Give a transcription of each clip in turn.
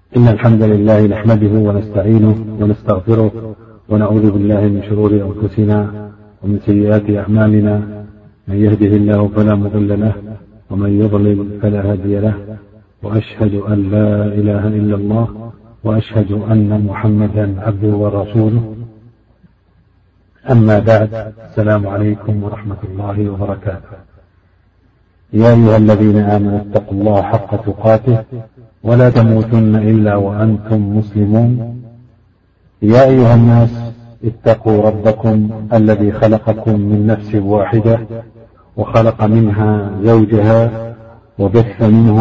إن الحمد لله نحمده ونستعينه ونستغفره ونعوذ بالله من شرور أنفسنا ومن سيئات أعمالنا. من يهده الله فلا مضل له ومن يضلل فلا هادي له، وأشهد أن لا إله إلا الله وأشهد أن محمدا عبده ورسوله. أما بعد، السلام عليكم ورحمة الله وبركاته. يا أيها الذين آمنوا اتقوا الله حق تقاته ولا تموتن إلا وأنتم مسلمون. يا أيها الناس اتقوا ربكم الذي خلقكم من نفس واحدة وخلق منها زوجها وبث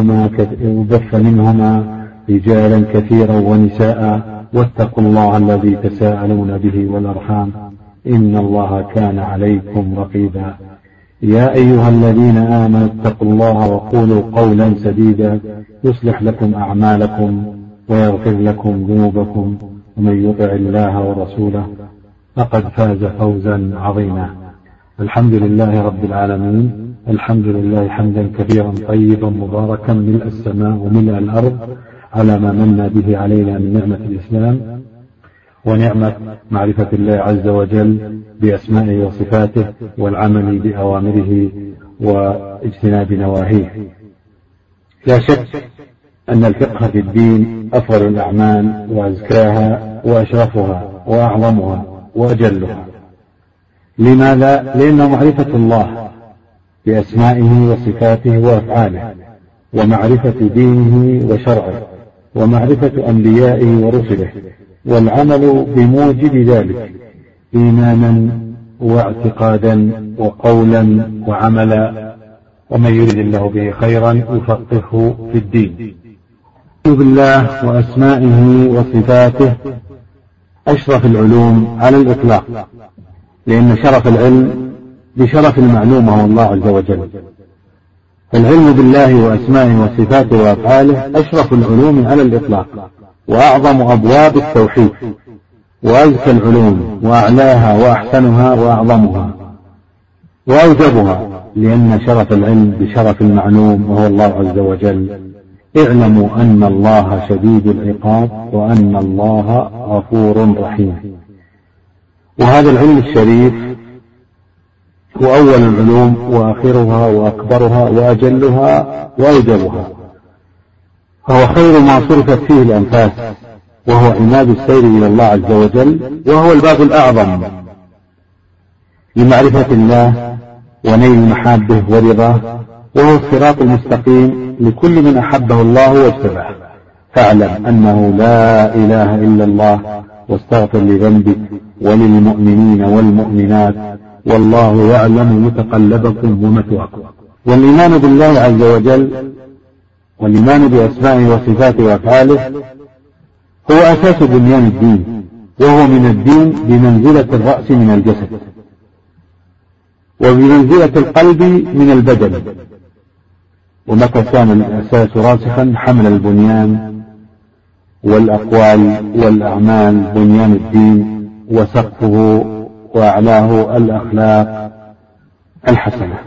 منهما رجالا كثيرا ونساء، واتقوا الله الذي تساءلون به والأرحام إن الله كان عليكم رقيبا. يا أيها الذين آمنوا اتقوا الله وقولوا قولا سديدا يصلح لكم أعمالكم ويغفر لكم ذنوبكم، ومن يطع الله ورسوله فقد فاز فوزا عظيما. الحمد لله رب العالمين، الحمد لله حمدا كثيرا طيبا مباركا ملء السماء وملء الأرض على ما من به علينا من نعمة الإسلام ونعمة معرفة الله عز وجل بأسمائه وصفاته والعمل بأوامره واجتناب نواهيه. لا شك أن الفقه في الدين أفضل الأعمال وأزكاها وأشرفها وأعظمها وأجلها. لماذا؟ لأن معرفة الله بأسمائه وصفاته وأفعاله، ومعرفة دينه وشرعه، ومعرفة أنبيائه ورسله، والعمل بموجب ذلك إيمانا واعتقادا وقولا وعملا، ومن يرد الله به خيرا يفقهه في الدين. بالله وأسمائه وصفاته أشرف العلوم على الإطلاق، لأن شرف العلم بشرف المعلومة هو الله عز وجل. العلم بالله وأسمائه وصفاته وأفعاله أشرف العلوم على الإطلاق، وأعظم أبواب التوحيد، وأزكى العلوم، وأعلاها وأحسنها وأعظمها وأوجبها، لأن شرف العلم بشرف المعلوم وهو الله عز وجل. اعلموا أن الله شديد العقاب وأن الله غفور رحيم. وهذا العلم الشريف هو أول العلوم وآخرها وأكبرها وأجلها وأوجبها، فهو خير ما صرفت فيه الأنفاس، وهو عماد السير إلى الله عز وجل، وهو الباب الأعظم لمعرفة الله ونيل محابه ورضاه، وهو الصراط المستقيم لكل من أحبه الله واجتباه. فاعلم أنه لا إله إلا الله، واستغفر لذنبك وللمؤمنين والمؤمنات، والله يعلم متقلبكم ومثواكم. والإيمان بالله عز وجل والإيمان بأسمائه وصفاته وأفعاله هو أساس بنيان الدين، وهو من الدين بمنزلة الرأس من الجسد، وبمنزلة القلب من البدن. ومتى كان الأساس راسخا حمل البنيان والأقوال والأعمال بنيان الدين، وسقفه وأعلاه الأخلاق الحسنة،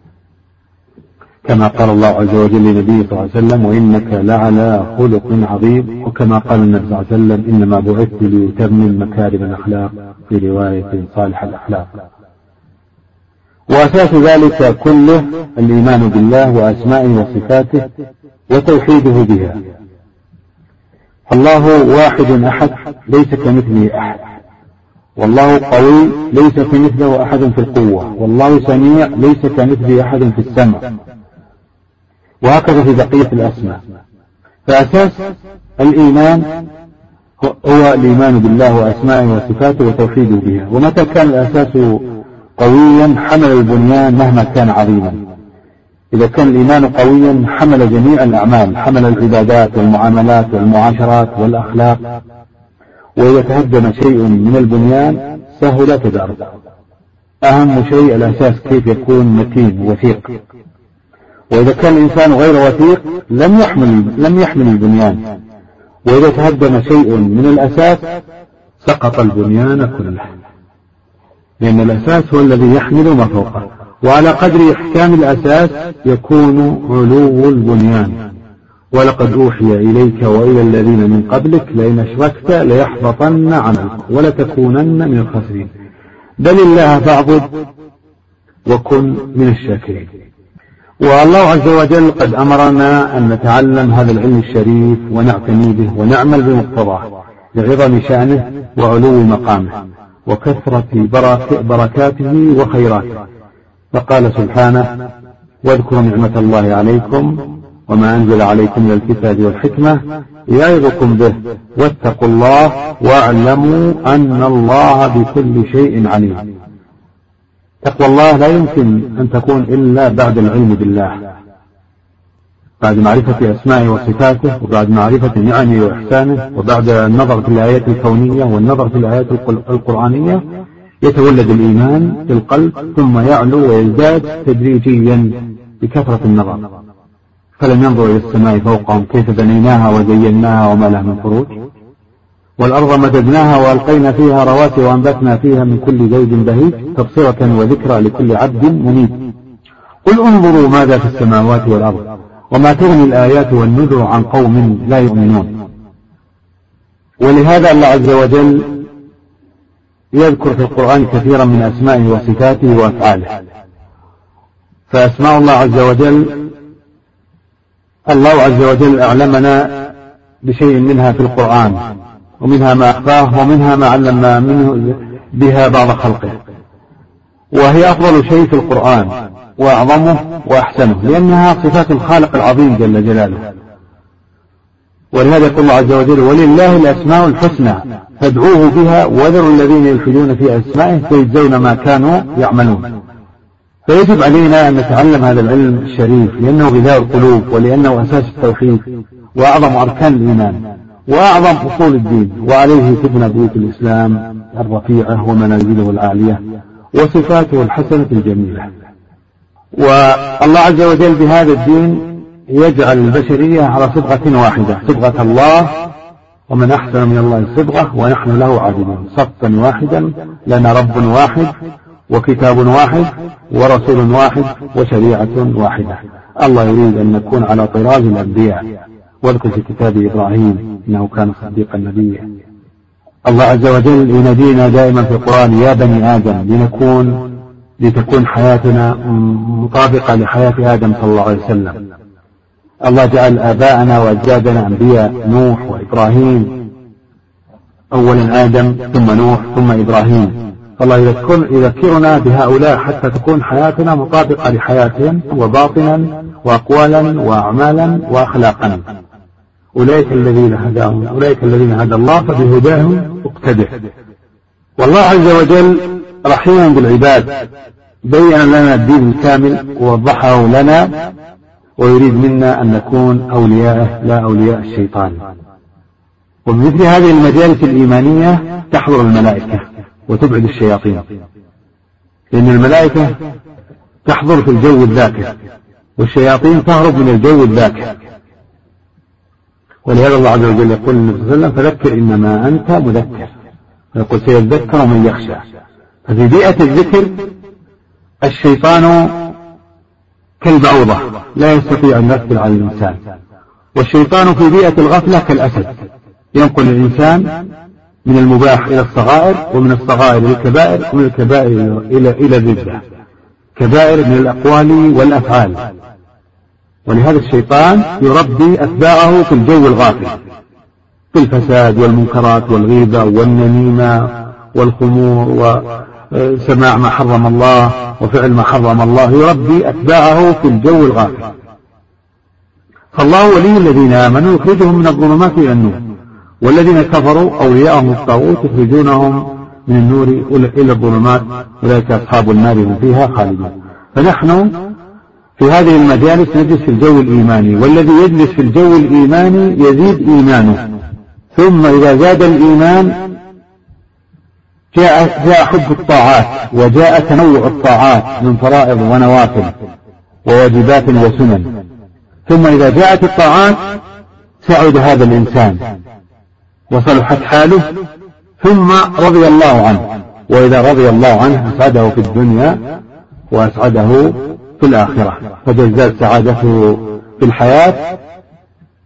كما قال الله عز وجل لنبيه صلى الله عليه وسلم: وإنك لعلى خلق عظيم. وكما قال النبي صلى الله عليه وسلم: إنما بعثت لأتمم مكارم الأخلاق، في رواية صالح الأخلاق. وأساس ذلك كله الإيمان بالله وأسمائه وصفاته وتوحيده بها. الله واحد أحد ليس كمثله أحد، والله قوي ليس كمثله أحد في القوة، والله سميع ليس كمثله أحد في السمع، وهكذا في بقية الأسماء. فأساس الإيمان هو الإيمان بالله وأسمائه وصفاته وتوحيده بها. ومتى كان الأساس قويا حمل البنيان مهما كان عظيما. إذا كان الإيمان قويا حمل جميع الأعمال، حمل العبادات والمعاملات والمعاشرات والأخلاق. وإذا تهدم شيء من البنيان سهل تداركه. أهم شيء الأساس كيف يكون متين وثيق. وإذا كان الإنسان غير وثيق لم يحمل البنيان. وإذا تهدم شيء من الأساس سقط البنيان كله، لأن الأساس هو الذي يحمل ما فوقه. وعلى قدر إحكام الأساس يكون علو البنيان، ولقد أوحي إليك وإلى الذين من قبلك لئن أشركت ليحبطن عملك ولتكونن من الخاسرين بل الله فاعبد وكن من الشاكرين. والله عز وجل قد أمرنا أن نتعلم هذا العلم الشريف ونعتني به ونعمل بمقتضاه لعظم شأنه وعلو مقامه وكثرة بركاته وخيراته. فقال سبحانه: واذكروا نعمة الله عليكم وما أنزل عليكم من الكتاب والحكمة يعظكم به واتقوا الله واعلموا أن الله بكل شيء عليم. تقوى الله لا يمكن أن تكون إلا بعد العلم بالله، بعد معرفة أسمائه وصفاته وبعد معرفة نعمه وإحسانه وبعد النظر في الآيات الكونية والنظر في الآيات القرآنية يتولد الإيمان في القلب ثم يعلو ويزداد تدريجيا بكثرة النظر. فلم ينظر إلى السماء فوقهم كيف بنيناها وزيناها وما لها من فروج والأرض مددناها وألقينا فيها رواسي وأنبتنا فيها من كل زوج بهيج تبصرة وذكرى لكل عبد منيب. قل انظروا ماذا في السماوات والأرض وما تغني الآيات والنذر عن قوم لا يؤمنون. ولهذا الله عز وجل يذكر في القرآن كثيرا من أسمائه وصفاته وأفعاله. فأسماء الله عز وجل أعلمنا بشيء منها في القرآن ومنها ما أخفاه ومنها ما علمنا منه بها بعض خلقه، وهي أفضل شيء في القرآن وأعظمه وأحسنه لأنها صفات الخالق العظيم جل جلاله. ولهذا يقول الله عز وجل: ولله الأسماء الحسنى فادعوه بها وذروا الذين يلحدون في أسمائه سيجزون ما كانوا يعملون. فيجب علينا أن نتعلم هذا العلم الشريف لأنه غذاء القلوب ولأنه أساس التوحيد وأعظم أركان الإيمان وأعظم أصول الدين، وعليه تبنى بيوت الإسلام الرفيعة ومنازله العالية وصفاته الحسنة الجميلة. والله عز وجل بهذا الدين يجعل البشرية على صبغة واحدة، صبغة الله، ومن أحسن من الله صبغة ونحن له عابدون. صفا واحدا لنا رب واحد وكتاب واحد ورسول واحد وشريعة واحدة. الله يريد أن نكون على طراز الأنبياء. واذكر في كتاب إبراهيم إنه كان صديقا نبيا. الله عز وجل ينادينا دائما في القرآن: يا بني آدم، لتكون حياتنا مطابقة لحياة آدم صلى الله عليه وسلم. الله جعل آباءنا وأجدادنا أنبياء، نوح وإبراهيم، أولا آدم ثم نوح ثم إبراهيم. فالله يذكرنا بهؤلاء حتى تكون حياتنا مطابقة لحياتهم وباطنا وأقوالا وأعمالا وأخلاقا. أولئك الذين هداهم، أولئك الذين هدى الله فبهداهم اقتدع. والله عز وجل رحيم بالعباد، بين لنا الدين الكامل ووضحه لنا، ويريد منا أن نكون أولياءه لا أولياء الشيطان. وبمثل هذه المجالس الإيمانية تحضر الملائكة وتبعد الشياطين، لأن الملائكة تحضر في الجو الذاكر والشياطين تهرب من الجو الذاكر. ولهذا الله عز وجل يقول للنبي صلى الله عليه وسلم: فذكر إنما أنت مذكر. ويقول: سيذكر من يخشى. ففي بيئة الذكر الشيطان كالبعوضة لا يستطيع أن يقبل على الإنسان، والشيطان في بيئة الغفلة كالأسد ينقل الإنسان من المباح إلى الصغائر ومن الصغائر إلى الكبائر ومن الكبائر إلى الردة، كبائر من الأقوال والأفعال. ولهذا الشيطان يربي أتباعه في الجو الغافل، في الفساد والمنكرات والغيبة والنميمة والخمور وسماع ما حرم الله وفعل ما حرم الله، يربي أتباعه في الجو الغافل. فالله ولي الذين آمنوا يخرجهم من الظلمات إلى النور، والذين كفروا أولياءهم الطاغوت يخرجونهم من النور إلى الظلمات، أولئك أصحاب النار هم فيها خالدون. فنحن في هذه المجالس نجلس في الجو الإيماني، والذي يجلس في الجو الإيماني يزيد إيمانه، ثم إذا زاد الإيمان جاء حب الطاعات وجاء تنوع الطاعات من فرائض ونوافل وواجبات وسنن. ثم إذا جاءت الطاعات سعد هذا الإنسان وصلحت حاله ثم رضي الله عنه، وإذا رضي الله عنه أسعده في الدنيا وأسعده في الآخرة، فتزداد سعادته في الحياة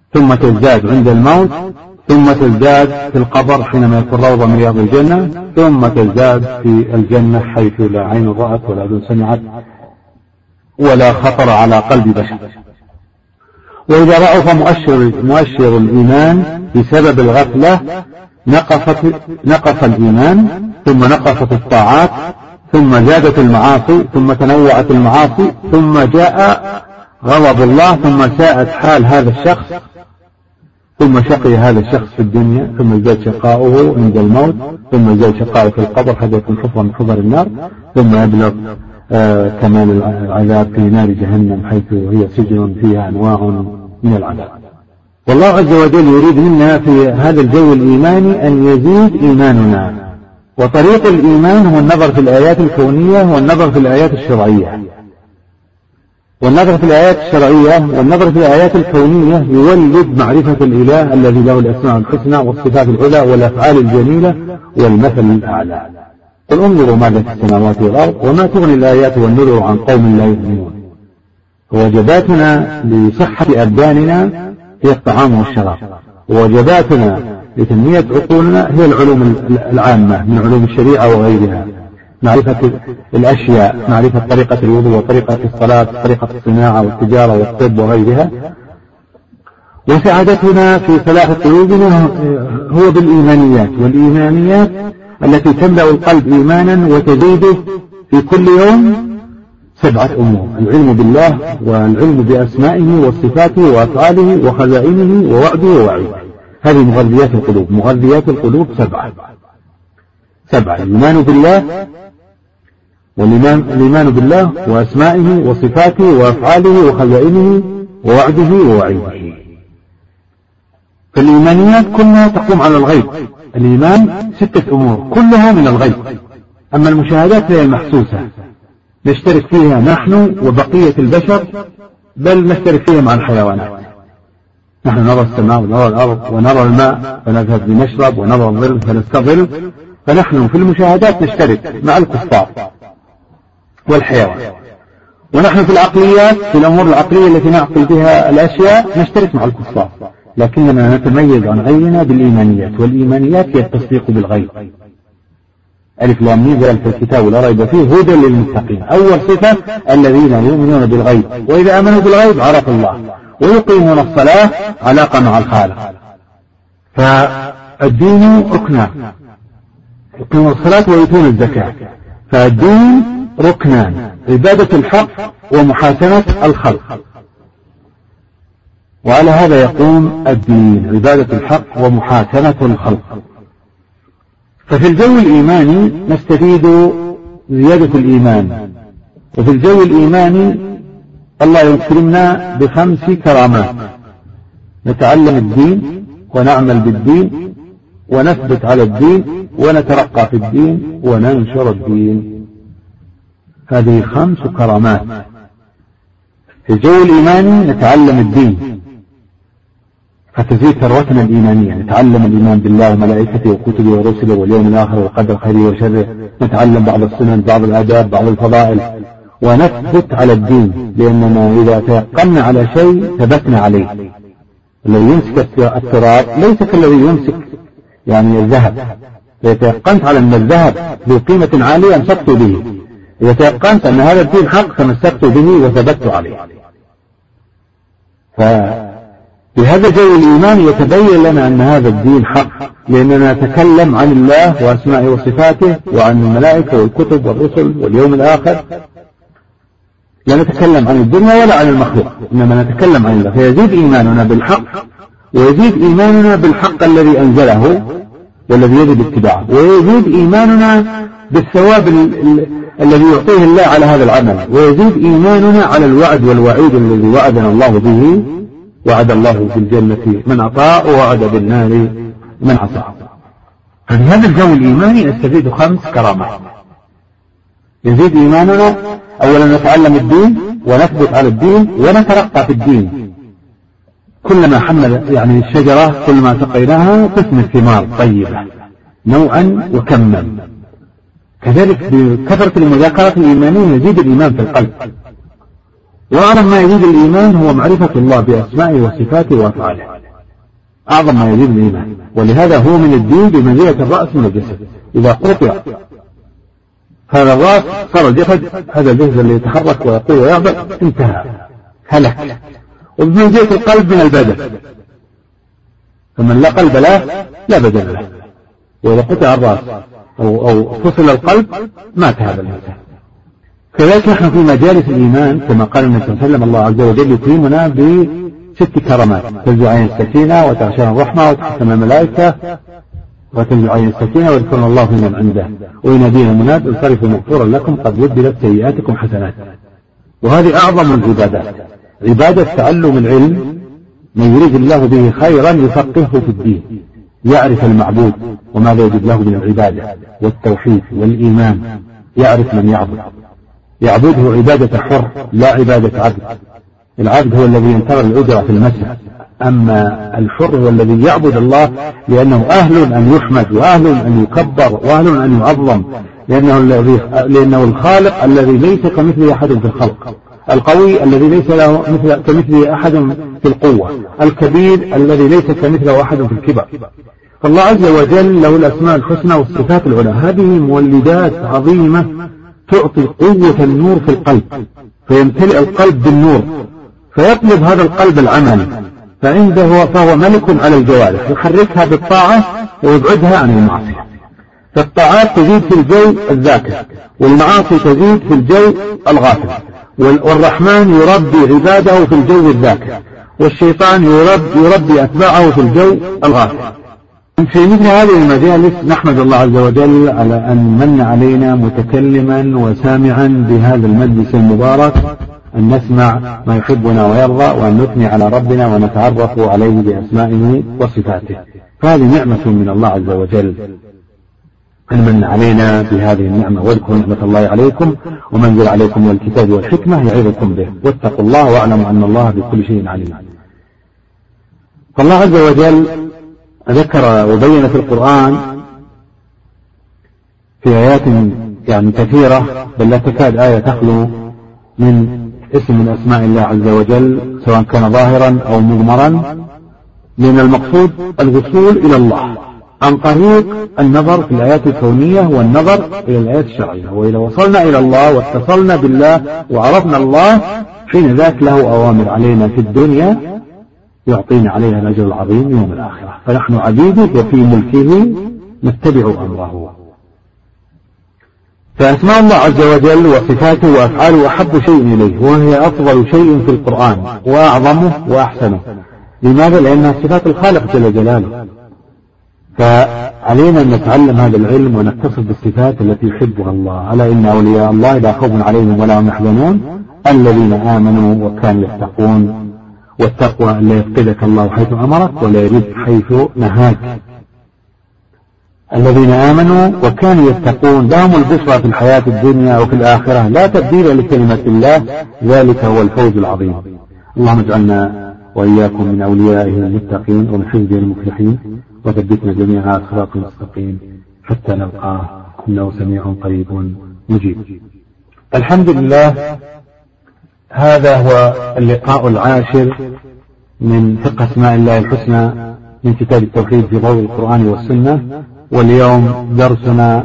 ثم تزداد عند الموت، ثم تزداد في القبر حينما يكون روضة من رياض الجنة، ثم تزداد في الجنة حيث لا عين رأت ولا أذن سمعت ولا خطر على قلب بشر. وإذا ضعف مؤشر الإيمان بسبب الغفلة نقص الإيمان، ثم نقصت الطاعات، ثم زادت المعاصي، ثم تنوعت المعاصي، ثم جاء غضب الله، ثم ساءت حال هذا الشخص، ثم شقي هذا الشخص في الدنيا، ثم زاد شقاؤه عند الموت، ثم زاد شقاؤه في القبر حتى يكون حفرا من حفر النار، ثم يبلغ كمال العذاب في نار جهنم حيث هي سجن فيها أنواع من العذاب. والله عز وجل يريد منا في هذا الجو الإيماني أن يزيد إيماننا، وطريق الإيمان هو النظر في الآيات الكونية والنظر في الآيات الشرعية. والنظر في الآيات الشرعية والنظر في الآيات الكونية يولد معرفة الإله الذي له الأسماء الحسنى والصفات العلى والأفعال الجميلة والمثل الأعلى. قل انظروا ماذا في السماوات والأرض وما تغني الآيات والنذر عن قوم لا يؤمنون. ووجباتنا لصحة أبداننا هي الطعام والشراب، ووجباتنا لتنمية عقولنا هي العلوم العامة من علوم الشريعة وغيرها، معرفة الأشياء، معرفة طريقة الوضوء وطريقة الصلاة، طريقة الصناعة والتجارة والطب وغيرها. وسعادتنا في صلاح قلوبنا هو بالإيمانيات، والإيمانيات التي تملأ القلب إيمانا وتزيده في كل يوم 7 أمور: العلم بالله، والعلم بأسمائه وصفاته وأفعاله وخزائنه ووعده ووعيده. هذه مغذيات القلوب. مغذيات القلوب 7: الإيمان بالله، والإيمان بالله وأسمائه وصفاته وأفعاله وخزائنه ووعده ووعيده. فالإيمانيات كلها تقوم على الغيب. الإيمان 6 أمور كلها من الغيب، أما المشاهدات هي المحسوسة نشترك فيها نحن وبقية البشر، بل نشترك فيها مع الحيوانات. نحن نرى السماء ونرى الأرض ونرى الماء فنذهب لنشرب، ونرى الظل فنستظل، فنحن في المشاهدات نشترك مع الكفار والحيوان. ونحن في العقليات، في الأمور العقلية التي نعقل بها الأشياء نشترك مع الكفار، لكننا نتميز عن غيرنا بالإيمانيات. والإيمانيات هي التصديق بالغيب. ألف لام ميم ذلك الكتاب لا ريب فيه هدى للمتقين. أول صفة الذين يؤمنون بالغيب، وإذا آمنوا بالغيب عرفوا الله، ويقيمون الصلاة علاقة مع الخالق. فالدين ركنان: يقيمون الصلاة ويؤتون الزكاة. فالدين ركنان: عبادة الحق ومحاسنة الخلق. وعلى هذا يقوم الدين: عبادة الحق ومحاسنة الخلق. ففي الجو الإيماني نستفيد زيادة الإيمان. وفي الجو الإيماني الله يكرمنا ب5 كرامات: نتعلم الدين، ونعمل بالدين، ونثبت على الدين، ونترقى في الدين، وننشر الدين. هذه 5 كرامات. في الجو الإيماني نتعلم الدين فتزيد ثروتنا الإيمانية، نتعلم الإيمان بالله وملائكته وكتبه ورسله واليوم الآخر والقدر خيره وشره، نتعلم بعض السنن، بعض الآداب، بعض الفضائل، ونثبت على الدين، لأننا إذا تيقنا على شيء ثبتنا عليه. الذي يمسك التراب ليس كالذي يمسك الذهب. إذا تيقنت على أن الذهب ذو قيمة عالية أمسكت به، إذا تيقنت أن هذا الدين حق تمسكت به وثبت عليه. بهذا جو الإيمان يتبين لنا أن هذا الدين حق، لأننا نتكلم عن الله وأسمائه وصفاته وعن الملائكة والكتب والرسل واليوم الآخر. لا نتكلم عن الدنيا ولا عن المخلوق، إنما نتكلم عن الله. فيزيد إيماننا بالحق، ويزيد إيماننا بالحق الذي أنزله والذي يجب اتباعه، ويزيد إيماننا بالثواب الذي يعطيه الله على هذا العمل، ويزيد إيماننا على الوعد والوعيد الذي وعدنا الله به. وعد الله بالجنة من أطاع، ووعد بالنار من عصى. ففي هذا الجو الإيماني نستفيد 5 كرامات. يزيد إيماننا: أولا نتعلم الدين ونثبت على الدين ونترقى في الدين. كلما حمل الشجرة كلما سقيناها تثمر ثمار طيبة نوعا وكما. كذلك بكثرة المذاكرة الإيمانية يزيد الإيمان في القلب. وأعظم ما يزيد الإيمان هو معرفة الله بأسمائه وصفاته وأفعاله. أعظم ما يزيد الإيمان. ولهذا هو من الدين بمنزلة الرأس من الجسد. إذا قطع هذا الرأس صار الجسد، هذا الجسد اللي يتحرك ويقول ويعمل انتهى، هلك. وبمنزلة القلب من البدن، فمن لا قلب له لا بدن له. وإذا قطع الرأس أو فصل القلب مات هذا الإنسان. كذلك نحن في مجالس الإيمان كما قال النبي صلى الله عليه وسلم: الله عز وجل يكرمنا ب6 كرامات: تنزل عين السكينة، وتغشانا الرحمة، وتحكم الملائكة، وتنزل عين السكينة، ويذكرنا الله في من عنده، وينادينا المناد: انصرفوا مغفورا لكم قد بدلت سيئاتكم حسنات. وهذه أعظم العبادات، عبادة تعلم العلم. من يريد الله به خيرا يفقهه في الدين، يعرف المعبود وماذا يجب له من العبادة والتوحيد والإيمان، يعرف من يعبده عبادة حر لا عبادة عبد. العبد هو الذي ينتظر الأجرة في المسجد، أما الحر هو الذي يعبد الله لأنه أهل أن يحمد، وأهل أن يكبر، وأهل أن يعظم، لأنه الخالق الذي ليس كمثله أحد في الخلق، القوي الذي ليس له كمثله أحد في القوة، الكبير الذي ليس كمثله أحد في الكبر. فالله عز وجل له الأسماء الحسنى والصفات العلى. هذه مولدات عظيمة تعطي قوة النور في القلب، فيمتلئ القلب بالنور، فيطلب هذا القلب العمل، فهو ملك على الجوارح، يحركها بالطاعة ويبعدها عن المعصية. فالطاعات تزيد في الجو الذاكر، والمعاصي تزيد في الجو الغافل. والرحمن يربي عباده في الجو الذاكر، والشيطان يربي أتباعه في الجو الغافل. في مثل هذه المجالس نحمد الله عز وجل على أن من علينا متكلما وسامعا بهذا المجلس المبارك، أن نسمع ما يحبنا ويرضى، وأن نثني على ربنا ونتعرف عليه بأسمائه وصفاته. فهذه نعمة من الله عز وجل، أن من علينا بهذه النعمة. واذكروا نعمة الله عليكم ومنزل عليكم من الكتاب والحكمة يعظكم به، واتقوا الله واعلموا أن الله بكل شيء عليم. فالله عز وجل ذكر وبين في القرآن في آيات كثيرة، بل لا تكاد آية تخلو من اسم من أسماء الله عز وجل، سواء كان ظاهرا أو مضمرا، لأن المقصود الوصول إلى الله عن طريق النظر في الآيات الكونية والنظر إلى الآيات الشرعية. وإذا وصلنا إلى الله واتصلنا بالله وعرفنا الله، حين ذاك له أوامر علينا في الدنيا يعطينا عليها الأجر العظيم يوم الآخرة. فنحن عبيده وفي ملكه نتبع أمره. فأسماء الله عز وجل وصفاته وأفعاله أحب شيء إليه، وهي أفضل شيء في القرآن وأعظمه وأحسنه. لماذا؟ لأنها صفات الخالق جل جلاله. فعلينا أن نتعلم هذا العلم ونتصف بالصفات التي يحبها الله. ألا إن أولياء الله لا خوف عليهم ولا هم يحزنون الذين آمنوا وكانوا يتقون. والتقوى أن لا يفقدك الله حيث أمرك ولا يرد حيث نهاك. الذين آمنوا وكانوا يتقون لهم البشرى في الحياة الدنيا وفي الآخرة، لا تبديل لكلمة الله، ذلك هو الفوز العظيم. اللهم اجعلنا وإياكم من أوليائه المتقين ومن حزبه المفلحين، وثبتنا جميعا على الصراط المستقيم حتى نلقاه إنه سميع قريب مجيب. الحمد لله، هذا هو اللقاء العاشر من فقه أسماء الله الحسنى من كتاب التوحيد في ضوء القرآن والسنة. واليوم درسنا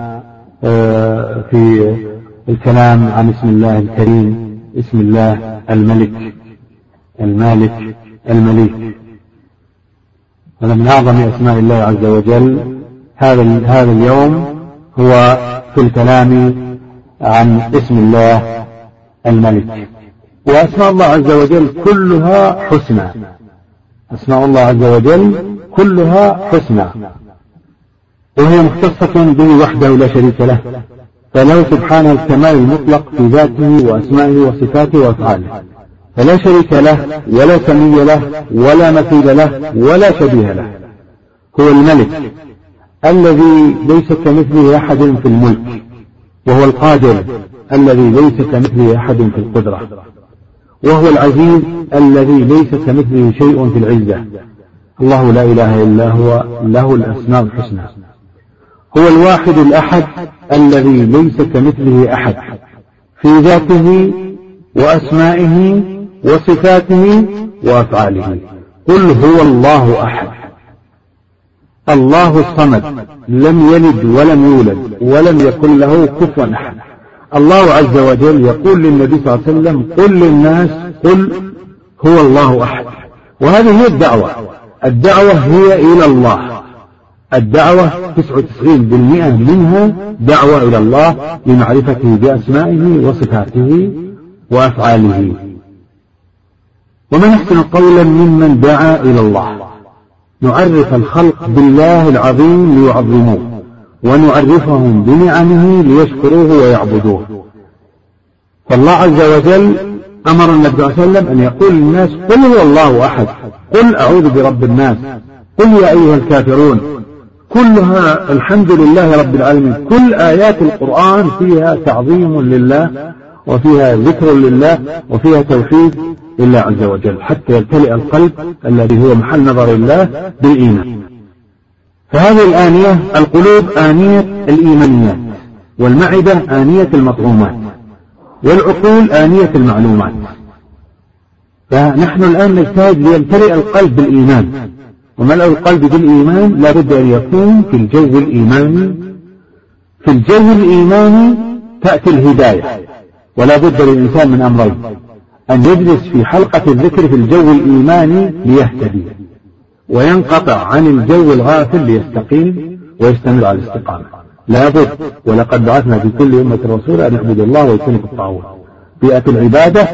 في الكلام عن اسم الله الكريم، اسم الله الملك، المالك، المليك. هذا من أعظم أسماء الله عز وجل. هذا اليوم هو في الكلام عن اسم الله الملك. وأسماء الله عز وجل كلها حسنى، أسماء الله عز وجل كلها حسنى، وهي مختصة به وحده لا شريك له، فله سبحانه الكمال المطلق في ذاته وأسمائه وصفاته وأفعاله، فلا شريك له ولا سمي له ولا مثيل له ولا شبيه له. هو الملك الذي ليس كمثله أحد في الملك، وهو القادر الذي ليس كمثله أحد في القدرة، وهو العزيز الذي ليس كمثله شيء في العزة. الله لا إله إلا هو، له الأسماء الحسنى. هو الواحد الأحد الذي ليس كمثله أحد في ذاته وأسمائه وصفاته وأفعاله. قل هو الله أحد الله الصمد لم يلد ولم يولد ولم يكن له كفوا أحد. الله عز وجل يقول للنبي صلى الله عليه وسلم قل للناس قل هو الله أحد. وهذه هي الدعوة هي إلى الله. الدعوة 99% منها دعوة إلى الله لمعرفته بأسمائه وصفاته وأفعاله. ومن أحسن قولا ممن دعا إلى الله. نعرف الخلق بالله العظيم ليعظموه، ونعرفهم بنعمه ليشكروه ويعبدوه. فالله عز وجل أمر النبي صلى الله عليه وسلم أن يقول للناس قل هو الله أحد، قل أعوذ برب الناس، قل يا أيها الكافرون. كلها الحمد لله رب العالمين. كل آيات القرآن فيها تعظيم لله وفيها ذكر لله وفيها توحيد لله عز وجل، حتى يمتلئ القلب الذي هو محل نظر الله بالإيمان. فهذه الآنية، القلوب آنية الإيمانيات، والمعدة آنية المطعومات، والعقول آنية المعلومات. فنحن الآن نجتهد ليمتلئ القلب بالإيمان، وملأ القلب بالإيمان لا بد أن يكون في الجو الإيماني. في الجو الإيماني تأتي الهداية، ولا بد للإنسان من أمرين: أن يجلس في حلقة الذكر في الجو الإيماني ليهتدي، وينقطع عن الجو الغافل ليستقيم ويستمر على الاستقامة. لا بد. ولقد بعثنا في كل أمة رسولا أن يعبدوا الله ويجتنبوا الطاغوت. بيئة العبادة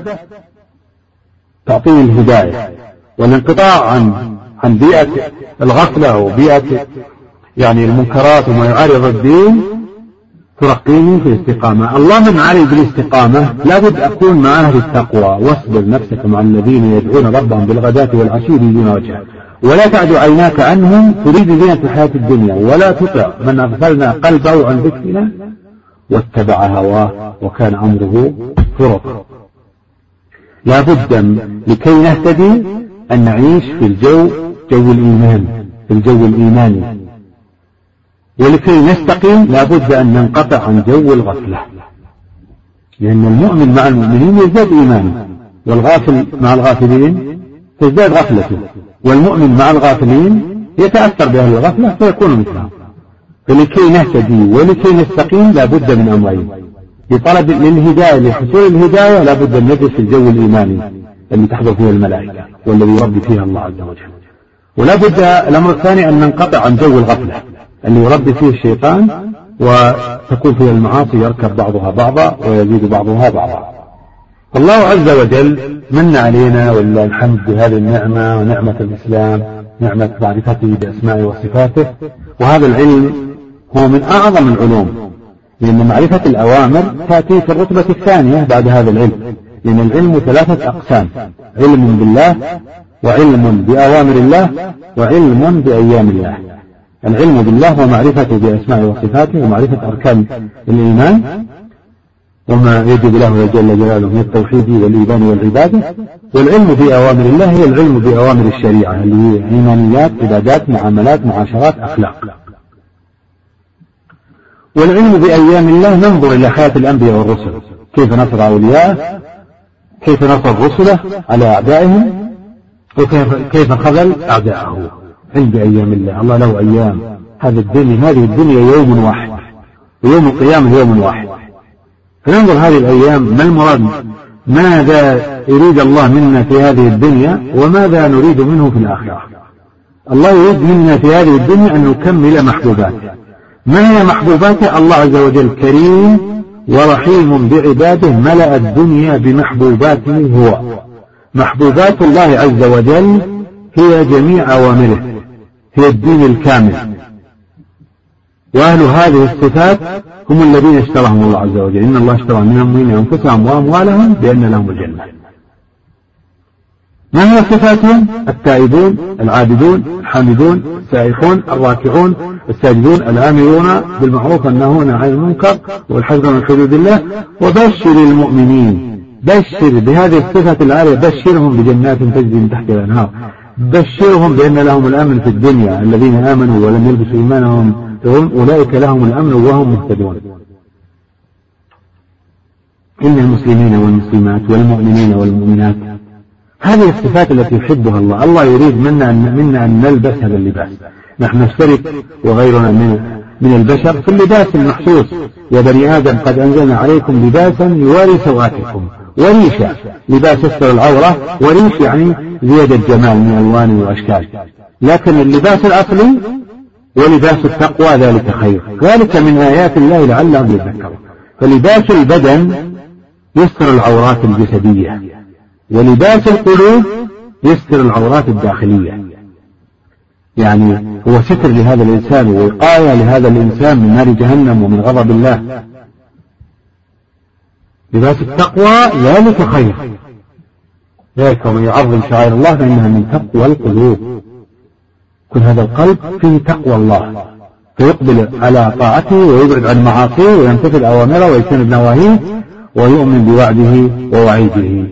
تعطيه الهداية، والانقطاع عن بيئة الغفلة وبيئة المنكرات وما يعارض الدين ترقيني في الاستقامة. الله من علي بالاستقامة لابد أكون مع أهل التقوى. واصبر نفسك مع الذين يدعون ربهم بالغداة والعشي يريدون وجهه ولا تعد عيناك عنهم تريد زينة الحياة الدنيا ولا تطع من أغفلنا قلبه عن ذكرنا واتبع هواه وكان أمره فرطا. لا بد لكي نهتدي أن نعيش في جو الإيمان، في الجو الإيماني. ولكي نستقيم لا بد أن ننقطع عن جو الغفلة، لأن المؤمن مع المؤمنين يزداد إيمانه، والغافل مع الغافلين تزداد غفلته، والمؤمن مع الغافلين يتأثر بأهل الغفلة فيكون مثلهم. فلكي نهتدي ولكي نستقيم لا بد من أمرين: لطلب للهداية، لحصول الهداية لا بد أن ندرس في الجو الإيماني الذي تحضر فيه الملائكة والذي يربي فيها الله عز وجل. ولا بد الأمر الثاني أن ننقطع عن جو الغفلة اللي يربي فيه الشيطان وتكون فيه المعاصي يركب بعضها بعضا ويزيد بعضها بعضا. الله عز وجل من علينا ولله الحمد بهذه النعمة ونعمة الإسلام، نعمة معرفته بأسمائه وصفاته. وهذا العلم هو من أعظم العلوم، لأن معرفة الأوامر تأتي في الرتبة الثانية بعد هذا العلم، لأن العلم 3 أقسام: علم بالله، وعلم بأوامر الله، وعلم بأيام الله. العلم بالله هو معرفته بأسمائه وصفاته ومعرفة أركان الإيمان وما يجب له جل جلاله من التوحيد والإيمان والعبادة. والعلم بأوامر الله هي العلم بأوامر الشريعة اللي هي إيمانيات، عبادات، معاملات، معاشرات، أخلاق. والعلم بأيام الله ننظر إلى حياة الأنبياء والرسل، كيف نصر أولياءه، كيف نصر رسله على أعدائهم، وكيف خذل أعداءه. علم بأيام الله، الله له أيام. هذه الدنيا يوم واحد، ويوم القيامة يوم واحد. فننظر هذه الأيام ما المراد، ماذا يريد الله منا في هذه الدنيا وماذا نريد منه في الآخرة. الله يريد منا في هذه الدنيا أن نكمل محبوباته. ما هي محبوباته؟ الله عز وجل كريم ورحيم بعباده، ملأ الدنيا بمحبوباته هو. محبوبات الله عز وجل هي جميع أوامره، هي الدين الكامل. وأهل هذه الصفات هم الذين اشتراهم الله عز وجل. إن الله اشترى من المؤمنين أنفسهم وأموالهم بأن لهم الجنة. ما هي صفاتهم؟ التائبون، العابدون، الحامدون، السائحون، الراكعون، الساجدون، الآمرون بالمعروف والناهون عن المنكر والحافظون من حدود الله. وبشر المؤمنين، بشر بهذه الصفة العالية، بشرهم بجنات تجري من تحتها الأنهار، بشرهم بأن لهم الأمن في الدنيا، الذين آمنوا ولم يلبسوا إيمانهم أولئك لهم الأمن وهم مهتدون. إن المسلمين والمسلمات والمؤمنين والمؤمنات، هذه الصفات التي يحبها الله. الله يريد منا أن نلبس هذا اللباس، نحن نشترك وغيرنا من البشر في اللباس المحسوس. يا بني آدم قد أنزلنا عليكم لباسا يواري سوآتكم وريشا، لباس يستر العورة، وريش يعني زيادة جمال من ألوان وأشكال. لكن اللباس الأصلي ولباس التقوى ذلك خير، ذلك من آيات الله لعلهم يذكرون. فلباس البدن يستر العورات الجسدية، ولباس القلوب يستر العورات الداخلية، يعني هو ستر لهذا الإنسان ووقاية لهذا الإنسان من نار جهنم ومن غضب الله. لباس التقوى ذلك خير، ذلك ومن يعظم شعائر الله فإنها من تقوى القلوب. كل هذا القلب فيه تقوى الله، فيقبل على طاعته ويبعد عن معاصيه ويمتثل أوامره ويجتنب نواهيه ويؤمن بوعده ووعيده.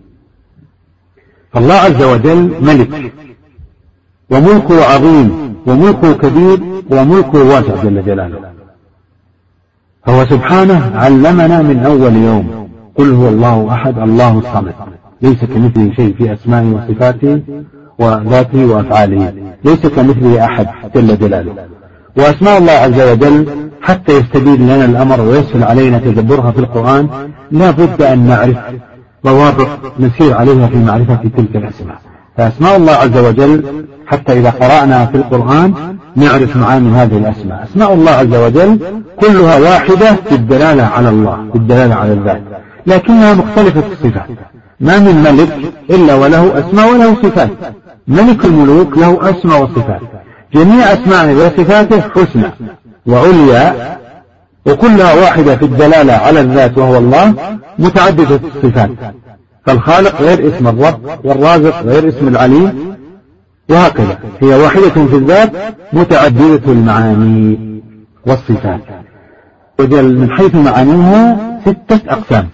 فالله عز وجل ملك وملكه عظيم وملكه كبير وملكه واسع جل جلاله. فهو سبحانه علمنا من أول يوم قل هو الله أحد الله الصمد، ليس كمثله شيء في أسمائه وصفاته وذاته وأفعاله، ليس كمثله أحد جل جلاله. وأسماء الله عز وجل حتى يستبين لنا الأمر ويسهل علينا تدبرها في القرآن لا بد أن نعرف ضوابط نسير عليها في معرفة تلك الأسماء. فأسماء الله عز وجل حتى إذا قرأنا في القرآن نعرف معاني هذه الأسماء. أسماء الله عز وجل كلها واحدة في الدلالة على الله، في الدلالة على الذات، لكنها مختلفة في الصفات. ما من ملك إلا وله أسماء وله صفات. ملك الملوك له أسماء وصفات، جميع أسماءه وصفاته حسنى وعليا، وكلها واحدة في الدلالة على الذات وهو الله، متعددة الصفات. فالخالق غير اسم الرب، والرازق غير اسم العليم، وهكذا هي واحدة في الذات متعددة المعاني والصفات. وجل من حيث معانيها 6 أقسام.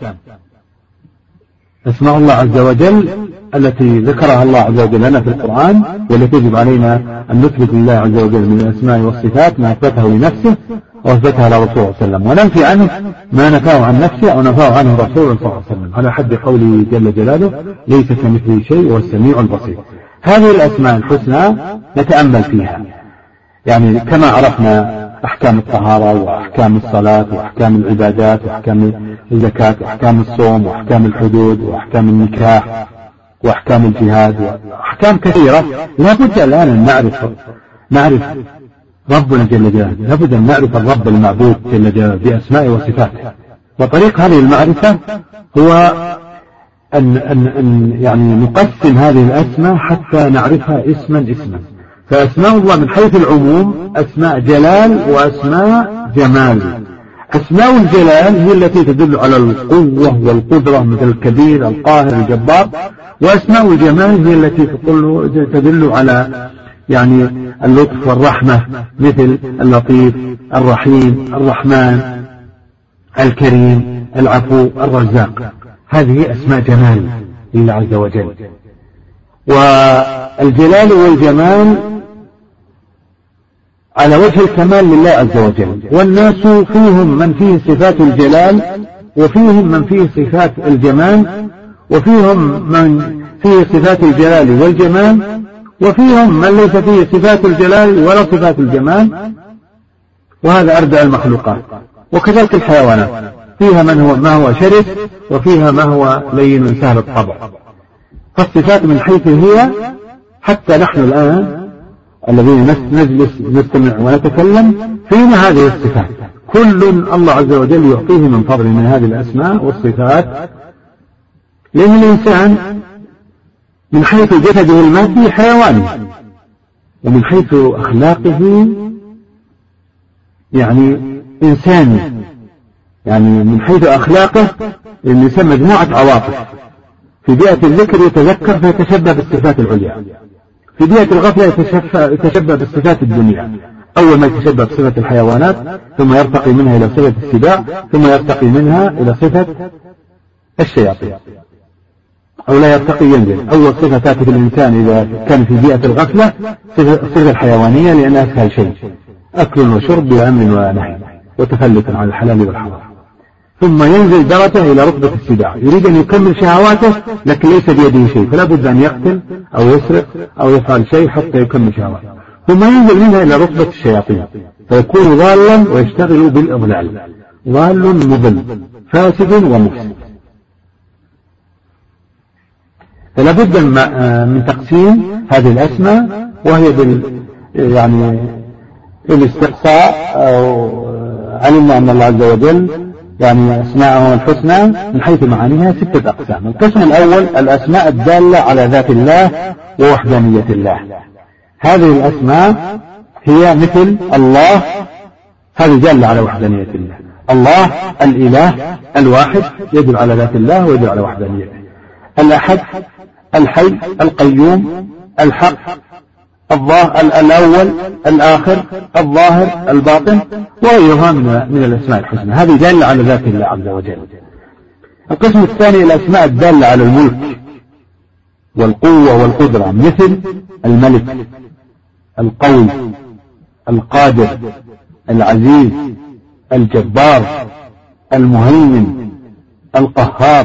أسماء الله عز وجل التي ذكرها الله عز وجل لنا في القرآن، والتي يجب علينا أن نثبت لله عز وجل من الأسماء والصفات ما أثبته لنفسه وأثبتها لرسوله صلى الله عليه وسلم، وننفي عنه ما نفاه عن نفسه أو نفاه عنه رسوله صلى الله عليه وسلم، على حد قوله جل جلاله ليس كمثله شيء وهو السميع البصير. هذه الأسماء الحسنى نتأمل فيها، يعني كما عرفنا أحكام الطهارة وأحكام الصلاة وأحكام العبادات وأحكام الزكاة وأحكام الصوم وأحكام الحدود وأحكام النكاح وأحكام الجهاد وأحكام كثيرة. لا بد الآن أن نعرف ربنا جل جلاله، لا بد أن نعرف الرب المعبود جل جلاله بأسمائه وصفاته. وطريق هذه المعرفة هو أن يعني نقسم هذه الأسماء حتى نعرفها اسما اسما. فأسماء الله من حيث العموم أسماء جلال وأسماء جمال. أسماء الجلال هي التي تدل على القوة والقدرة مثل الكبير القاهر الجبار، وأسماء الجمال هي التي تدل على يعني اللطف والرحمة مثل اللطيف الرحيم الرحمن الكريم العفو الرزاق. هذه أسماء جمال لله عز وجل. والجلال والجمال على وجه الكمال لله عز وجل، والناس فيهم من فيه صفات الجلال وفيهم من فيه صفات الجمال، وفيهم من فيه صفات الجلال والجمال، وفيهم من ليس فيه صفات الجلال ولا صفات الجمال، وهذا أردع المخلوقات. وكذلك الحيوانات فيها ما هو شرس وفيها ما هو لين سهل الطبع. فالصفات من حيث هي حتى نحن الآن الذين نجلس نستمع ونتكلم فينا هذه الصفات، كل الله عز وجل يعطيه من فضل من هذه الأسماء والصفات. لأن الإنسان من حيث جسده المادي حيواني، ومن حيث أخلاقه يعني إنساني، يعني من حيث أخلاقه الإنسان مجموعة عواطف. في بيئة الذكر يتذكر فيتشبه بالصفات العليا، في بيئة الغفلة يتشبه بالصفات الدنيا. أول ما يتشبه بصفة الحيوانات ثم يرتقي منها إلى صفة السباع ثم يرتقي منها إلى صفة الشياطين، أو لا يرتقي ينزل. أول صفة تأتي في الإنسان إذا كان في بيئة الغفلة صفة الحيوانية، لأنها أسهل شيء، أكل وشرب بأمن ونهي وتفلت عن الحلال والحرام. ثم ينزل درجة إلى رتبة السباع، يريد أن يكمل شهواته لكن ليس بيده شيء، فلا بد أن يقتل أو يسرق أو يفعل شيء حتى يكمل شهواته. ثم ينزل منها إلى رتبة الشياطين فيكون ضالا ويشتغل بالإضلال، ضال مضل فاسد ومفسد. فلا بد من تقسيم هذه الأسماء، وهي يعني الاستقصاء. علمنا أن الله عز وجل يعني أسماءه الحسنى من حيث معانيها 6 أقسام. القسم الأول الأسماء الدالة على ذات الله ووحدانية الله. هذه الأسماء هي مثل الله، هذه دالة على وحدانية الله. الله الإله الواحد يدل على ذات الله ويدل على وحدانيته. الأحد الحي القيوم الحق الأول الآخر الظاهر الباطن وغيرها من الأسماء الحسنى، هذه دالة على ذات الله عز وجل. القسم الثاني الأسماء الدالة على الملك والقوة والقدرة، مثل الملك القوي القادر العزيز الجبار المهيمن القهار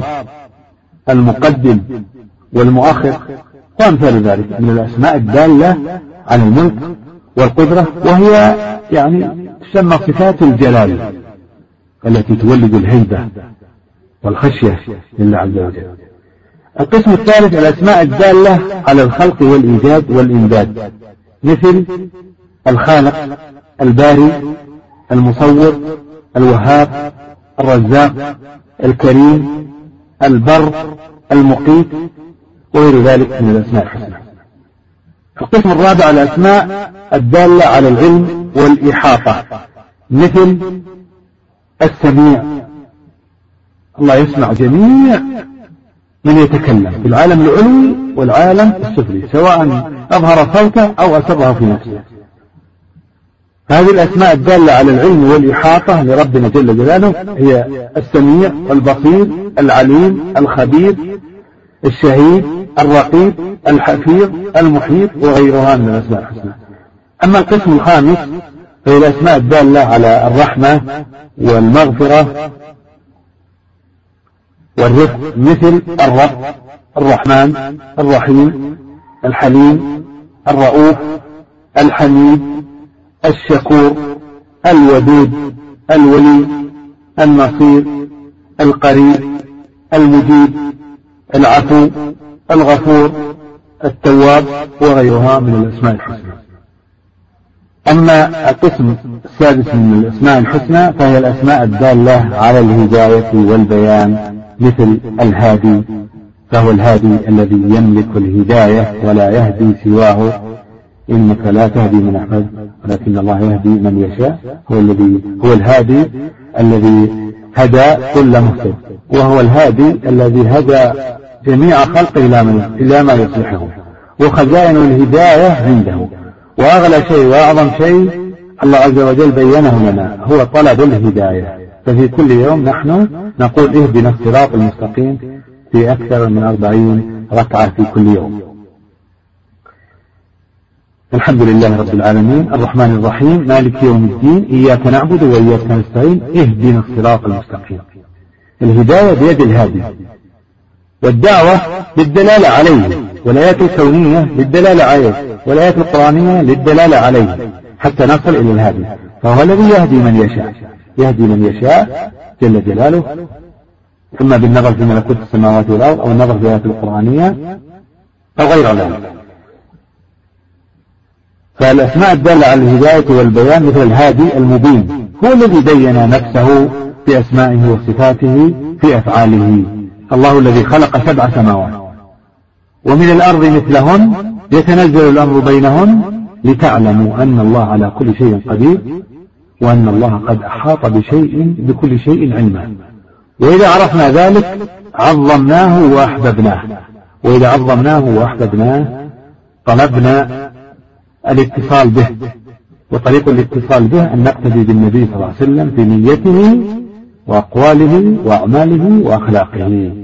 المقدم والمؤخر وأمثال ذلك من الأسماء الدالة على الملك والقدرة، وهي يعني تسمى صفات الجلال التي تولد الهيبة والخشية لله عز وجل. القسم الثالث الأسماء الدالة على الخلق والإيجاد والإمداد، مثل الخالق الباري المصور الوهاب الرزاق الكريم البر المقيت وغير ذلك من الأسماء الحسنى. القسم الرابع الأسماء الدالة على العلم والإحاطة، مثل السميع، الله يسمع جميع من يتكلم في العالم العلوي والعالم السفلي سواء أظهر صوته أو أسره في نفسه. هذه الأسماء الدالة على العلم والإحاطة لربنا جل جلاله هي السميع البصير العليم الخبير الشهيد الرقيب الحفيظ المحيط وغيرها من الأسماء الحسنى. أما القسم الخامس فهي الأسماء الدالة على الرحمة والمغفرة والرفق، مثل الرب الرحمن الرحيم الحليم الرؤوف الحميد الشكور الودود الولي النصير القريب المجيب العفو الغفور التواب وغيرها من الأسماء الحسنى. أما القسم السادس من الأسماء الحسنى فهي الأسماء الدالة على الهداية والبيان، مثل الهادي فهو الهادي الذي يملك الهداية ولا يهدي سواه، إنك لا تهدي من أحببت ولكن الله يهدي من يشاء، هو الهادي الذي هدى كل مهتد، وهو الهادي الذي هدى جميع خلقه إلى ما يصلحه، وخزائن الهداية عنده، وأغلى شيء وأعظم شيء الله عز وجل بينه لنا هو طلب الهداية. ففي كل يوم نحن نقول اهدنا الصراط المستقيم في أكثر من 40 ركعة في كل يوم. الحمد لله رب العالمين الرحمن الرحيم مالك يوم الدين إياك نعبد وإياك نستعين اهدنا الصراط المستقيم. الهداية بيد الهادي، والدعوة للدلالة عليه، والآيات الكونية للدلالة عليه، والآيات القرآنية للدلالة عليه حتى نصل إلى الهادي. فهو الذي يهدي من يشاء جل جلاله، إما بالنظر في ملكوت السماوات والأرض أو النظر في الآيات القرآنية أو غير ذلك. فالأسماء الدالة على الهداية والبيان مثل الهادي المبين، هو الذي بين نفسه في أسمائه وصفاته في أفعاله. الله الذي خلق 7 سماوات ومن الأرض مثلهن يتنزل الأمر بينهن لتعلموا أن الله على كل شيء قدير وأن الله قد أحاط بكل شيء علما. وإذا عرفنا ذلك عظمناه وأحببناه، وإذا عظمناه وأحببناه طلبنا الاتصال به، وطريق الاتصال به أن نقتدي بالنبي صلى الله عليه وسلم في نيته وأقواله وأعماله وأخلاقه.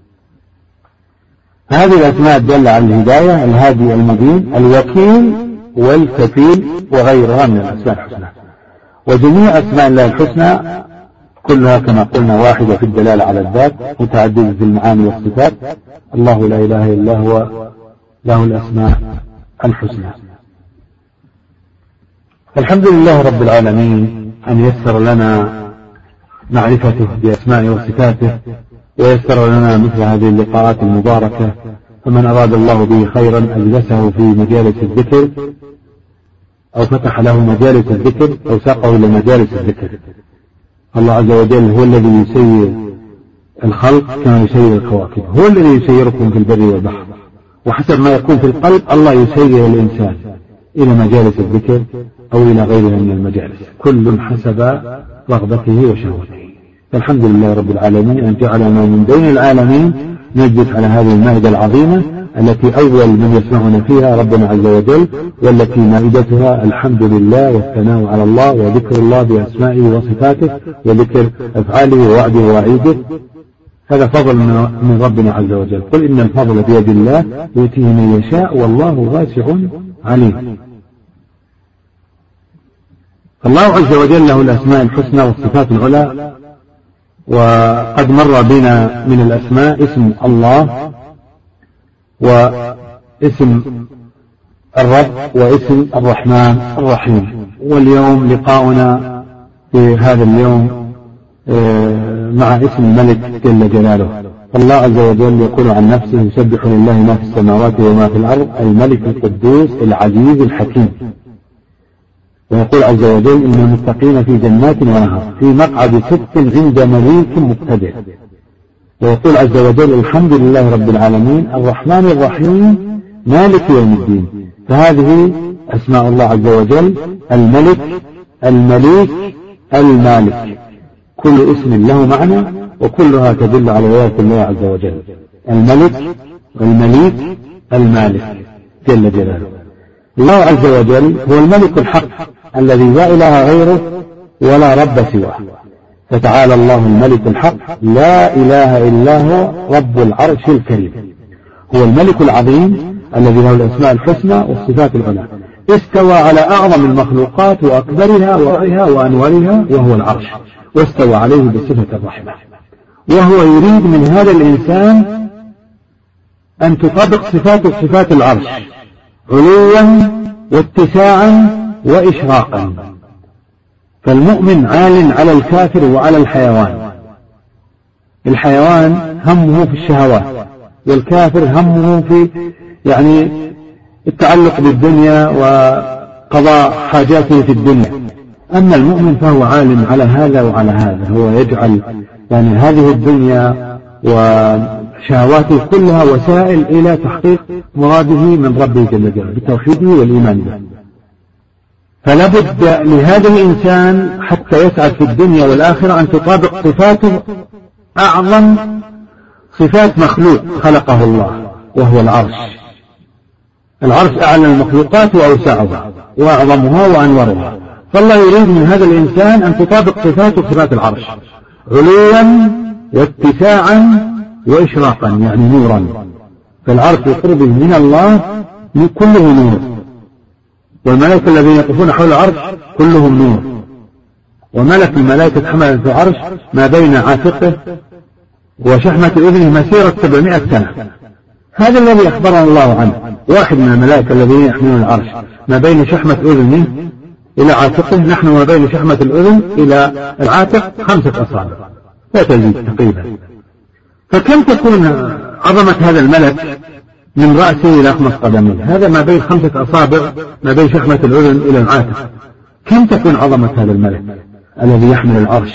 هذه الأسماء الدالة على الهداية الهادي المبين الوكيل والكفيل وغيرها من الأسماء الحسنى. وجميع أسماء الله الحسنى كلها كما قلنا واحدة في الدلالة على الذات، متعددة في المعاني والصفات. الله لا إله إلا هو له الأسماء الحسنى. الحمد لله رب العالمين أن يسر لنا معرفته بأسمائه وصفاته، ويسر لنا مثل هذه اللقاءات المباركة. فمن أراد الله به خيرا أجلسه في مجالس الذكر، أو فتح له مجالس الذكر، أو ساقه إلى مجالس الذكر. الله عز وجل هو الذي يسير الخلق كما يسير الكواكب، هو الذي يسيركم في البر والبحر، وحسب ما يكون في القلب الله يسير الإنسان إلى مجالس الذكر أو إلى غيرها من المجالس، كل حسب رغبته وشهوته. فالحمد لله رب العالمين أن جعلنا من بين العالمين نجلس على هذه المائدة العظيمة التي أول من يسمعنا فيها ربنا عز وجل، والتي مائدتها الحمد لله والثناء على الله وذكر الله بأسمائه وصفاته وذكر أفعاله ووعده ووعيده. هذا فضل من ربنا عز وجل. قل إن الفضل بيد الله يؤتيه من يشاء والله واسع عليم. الله عز وجل له الأسماء الحسنى والصفات العلى، وقد مر بنا من الأسماء اسم الله واسم الرب واسم الرحمن الرحيم. واليوم لقاؤنا في هذا اليوم مع اسم الملك جل جلاله. الله عز وجل يقول عن نفسه: يسبح لله ما في السماوات وما في الأرض الملك القدوس العزيز الحكيم. ويقول عز وجل: إن المتقين في جنات ونهر في مقعد صدق عند مليك مقتدر. ويقول عز وجل: الحمد لله رب العالمين الرحمن الرحيم مالك يوم الدين. فهذه أسماء الله عز وجل: الملك، المليك، المالك، كل اسم له معنى وكلها تدل على ولاية الله عز وجل. الملك، المليك، المالك جل جلاله. الله عز وجل هو الملك الحق الذي لا إله غيره ولا رب سواه، فتعالى الله الملك الحق لا إله إلا هو رب العرش الكريم. هو الملك العظيم الذي له الأسماء الحسنى والصفات العلى، استوى على أعظم المخلوقات وأكبرها ورائها وأنورها وهو العرش، واستوى عليه بصفة الرحمة. وهو يريد من هذا الإنسان أن تطابق صفات صفات العرش علوا واتساعا وإشراقا. فالمؤمن عال على الكافر وعلى الحيوان. الحيوان همه في الشهوات، والكافر همه في التعلق بالدنيا وقضاء حاجاته في الدنيا. أما المؤمن فهو عالم على هذا وعلى هذا، هو يجعل هذه الدنيا وشهواته كلها وسائل إلى تحقيق مراده من ربه جل جلاله بتوحيده والإيمان به. فلا بد لهذا الإنسان حتى يسعد في الدنيا والآخرة أن تطابق صفاته أعظم صفات مخلوق خلقه الله، وهو العرش. العرش أعلى المخلوقات وأوسعها وأعظمها وأنورها. فالله يريد من هذا الإنسان أن تطابق صفاته صفات العرش علوا واتساعا وإشراقا، يعني نورا. فالعرش بقربه من الله كله نور، والملائكة الذين يقفون حول العرش كلهم نور. وملك الملائكة حملة العرش ما بين عاتقه وشحمة أذنه مسيرة 700 سنة. هذا الذي أخبرنا الله عنه. واحد من الملائكة الذين يحملون العرش ما بين شحمة أذنه إلى عاتقه، نحن ما بين شحمة الأذن إلى العاتق 5 أصابع لا تزيد تقريبا. فكم تكون عظمة هذا الملك من رأسه إلى 5 قدمين؟ هذا ما بين 5 أصابع ما بين شحمة الأذن إلى العاتق. كم تكون عظمة هذا الملك الذي يحمل العرش؟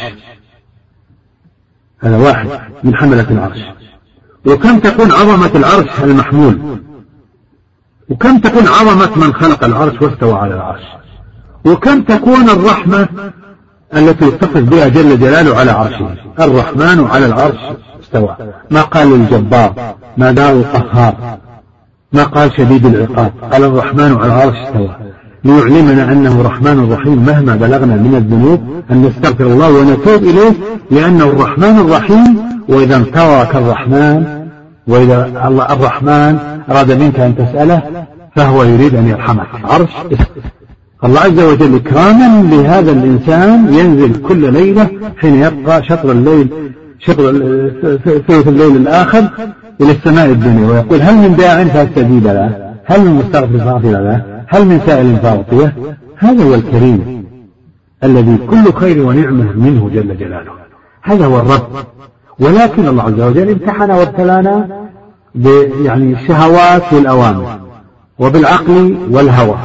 هذا واحد من حملة العرش. وكم تكون عظمة العرش المحمول، وكم تكون عظمة من خلق العرش واستوى على العرش، وكم تكون الرحمة التي يتصف بها جل جلاله على عرشه. الرحمن على العرش استوى، ما قال الجبار، ما قال القهار، ما قال شديد العقاب، قال الرحمن على العرش استوى، ليعلمنا أنه رحمن رحيم مهما بلغنا من الذنوب أن نستغفر الله ونتوب إليه، لأنه الرحمن الرحيم. وإذا انتظرك الرحمن، وإذا الله الرحمن أراد منك أن تسأله فهو يريد أن يرحمك. عرش الله عز وجل إكراما لهذا الإنسان ينزل كل ليلة حين يبقى شطر الليل، ثلث الليل الآخر، إلى السماء الدنيا، ويقول: هل من داع فاستجيب له؟ هل من مستغفر فاغفر له؟ هل من سائل فأعطيه؟ هذا هو الكريم الذي كل خير ونعمة منه جل جلاله، هذا هو الرب. ولكن الله عز وجل امتحن وابتلانا يعني الشهوات والأوامر وبالعقل والهوى،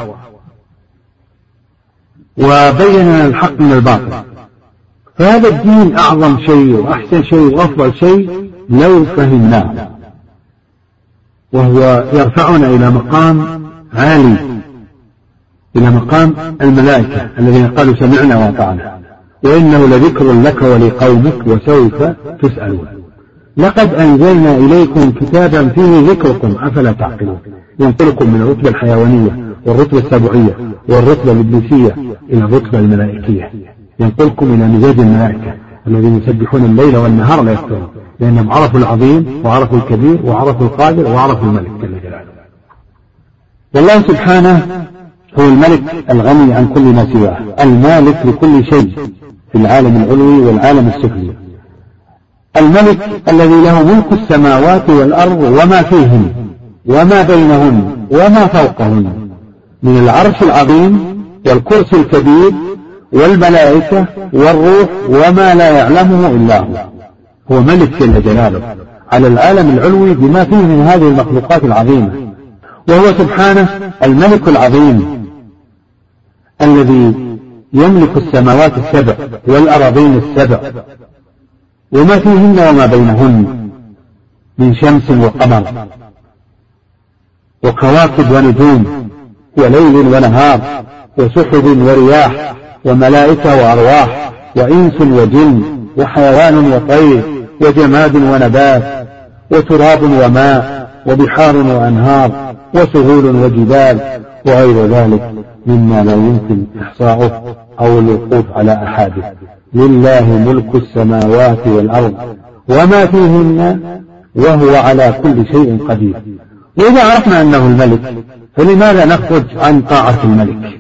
وبين لنا الحق من الباطل. فهذا الدين أعظم شيء وأحسن شيء وأفضل شيء لو فهمناه، وهو يرفعنا إلى مقام عالي، إلى مقام الملائكة الذين قالوا سمعنا وأطعنا وإنه لذكر لك ولقومك وسوف تسألون. لقد أنزلنا إليكم كتابا فيه ذكركم أفلا تعقلون. ينقلكم من الرتبة الحيوانية والرتبة السبعية والرتبة الإبليسية إلى الرتبة الملائكية، ينقلكم إلى مزاج الملائكة الذين يسبحون الليل والنهار لا يفترون، لأنهم عرفوا العظيم وعرفوا الكبير وعرفوا القادر وعرفوا الملك جل جلاله. والله سبحانه هو الملك الغني عن كل ما سواه، المالك لكل شيء في العالم العلوي والعالم السفلي، الملك الذي له ملك السماوات والأرض وما فيهن وما بينهن وما فوقهن من العرش العظيم والكرسي الكبير والملائكة والروح وما لا يعلمه إلا هو. هو ملك جل جلاله على العالم العلوي بما فيه من هذه المخلوقات العظيمة، وهو سبحانه الملك العظيم الذي يملك السماوات السبع والأراضين السبع وما فيهن وما بينهن من شمس وقمر وكواكب ونجوم وليل ونهار وسحب ورياح وملائكة وأرواح وإنس وجن وحيوان وطير وجماد ونبات وتراب وماء وبحار وأنهار وسهول وجبال وغير ذلك مما لا يمكن إحصاؤه أو الوقوف على أحاده. لله ملك السماوات والأرض وما فيهن وهو على كل شيء قدير. وإذا عرفنا أنه الملك فلماذا نخرج عن طاعة الملك؟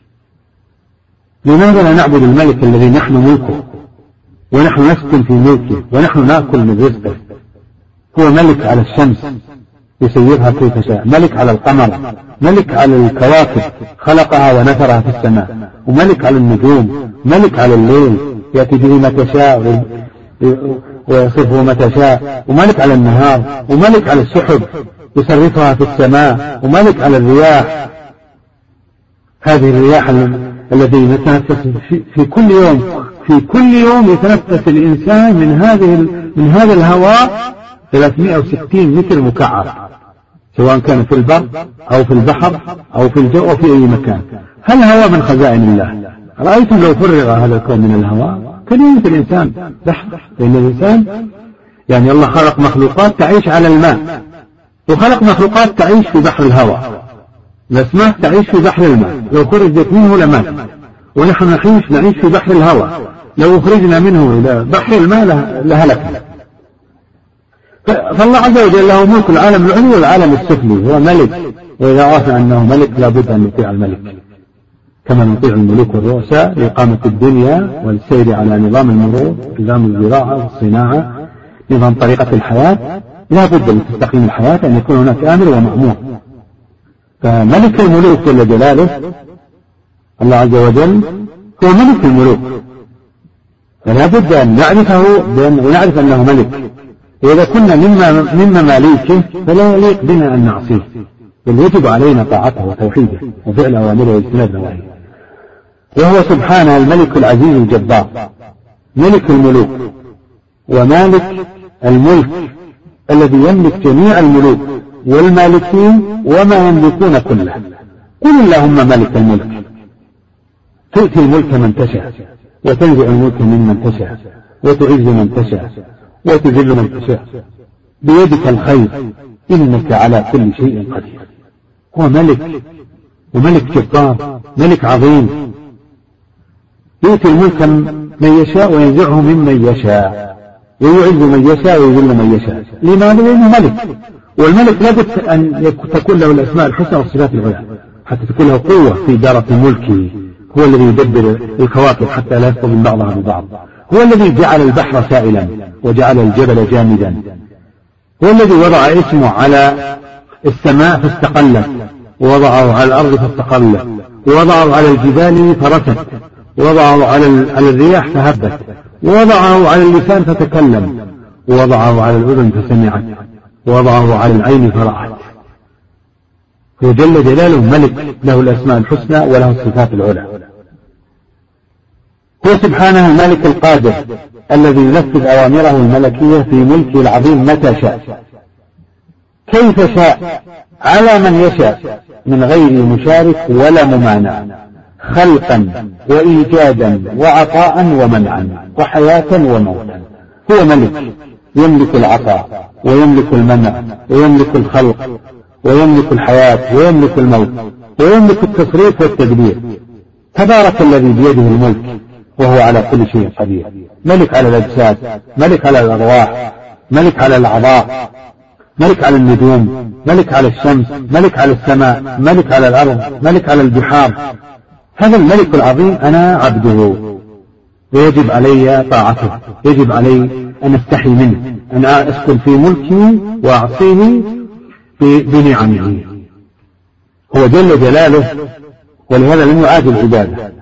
لماذا لا نعبد الملك الذي نحن ملكه ونحن نسكن في ملكه ونحن نأكل من رزقه؟ هو ملك على الشمس يسيرها كيف شاء، ملك على القمر، ملك على الكواكب خلقها ونثرها في السماء، وملك على النجوم، ملك على الليل يأتي به متى شاء ويصرفه متى شاء، وملك على النهار، وملك على السحب يصرفها في السماء، وملك على الرياح، هذه الرياح التي نتنفس في كل يوم يتنفس الإنسان من هذا الهواء 360 متر مكعب، سواء كان في البر أو في البحر أو في الجو أو في أي مكان. هل هواء من خزائن الله؟ رأيتم لو فرغ هذا الكون من الهواء كان يموت الإنسان لحظة، لأن الإنسان يعني الله خلق مخلوقات تعيش على الماء، وخلق مخلوقات تعيش في بحر الهواء، الأسماك تعيش في بحر الماء، لو خرجت منه لمات، ونحن نعيش في بحر الهواء، لو خرجنا منه إلى بحر الماء لهلكنا. فالله عز وجل له ملك العالم العلوي والعالم السفلي، هو ملك، وإذا عرفنا أنه ملك لابد أن نطيع الملك كما نطيع الملوك والرؤساء لإقامة الدنيا والسير على نظام المرور، نظام الزراعة والصناعة، نظام طريقة الحياة. لا بد لتستقيم الحياة أن يكون هناك آمر ومأمور. فملك الملوك جل جلاله الله عز وجل هو ملك الملوك، فلا بد أن نعرفه ونعرف أنه ملك. وإذا كنا من مماليكه فلا يليق بنا أن نعصيه، بل يجب علينا طاعته وتوحيده وفعل أوامره واجتناب نواهيه. وهو سبحانه الملك العزيز الجبار، ملك الملوك ومالك الملك الذي يملك جميع الملوك والمالكين وما يملكون كله. قل اللهم ملك الملك تؤتي الملك من تشاء وتنزع الملك ممن تشاء وتعز من تشاء وتذل من تشاء بيدك الخير إنك على كل شيء قدير. هو ملك وملك جبار، ملك عظيم، يؤتي الملك من يشاء وينزعه ممن يشاء ويعز من يشاء ويذل من يشاء. لماذا؟ لأنه ملك، والملك لابد أن تكون له الأسماء الحسنى والصفات العلى حتى تكون له قوة في إدارة ملكه. هو الذي يدبر الكواكب حتى لا يصطدم بعضها ببعض، هو الذي جعل البحر سائلا وجعل الجبل جامدا، هو الذي وضع اسمه على السماء فاستقلت ووضعه على الأرض فاستقلت ووضعه على الجبال فرست، ووضعه على الرياح فهبت، ووضعه على اللسان فتكلم، ووضعه على الأذن فسمعت، ووضعه على العين فرأت. هو جل جلاله ملك له الأسماء الحسنى وله الصفات العلى. هو سبحانه الملك القادر الذي ينفذ أوامره الملكية في ملكه العظيم متى شاء كيف شاء على من يشاء من غير مشارك ولا ممانع، خلقا وإيجادا وعطاء ومنعا وحياة وموتا. هو ملك يملك العطاء ويملك المنع ويملك الخلق ويملك الحياة ويملك الموت ويملك التصريف والتدبير. تبارك الذي بيده الملك وهو على كل شيء قدير. ملك على الأجساد، ملك على الأرواح، ملك على الأعضاء، ملك على النجوم، ملك على الشمس، ملك على السماء، ملك على الأرض، ملك على البحار. هذا الملك العظيم أنا عبده ويجب علي طاعته، يجب علي أن أستحي منه، أن أسكن في ملكي وأعصيه بنعمه. هو جل جلاله ولهذا لم يعاد العبادة.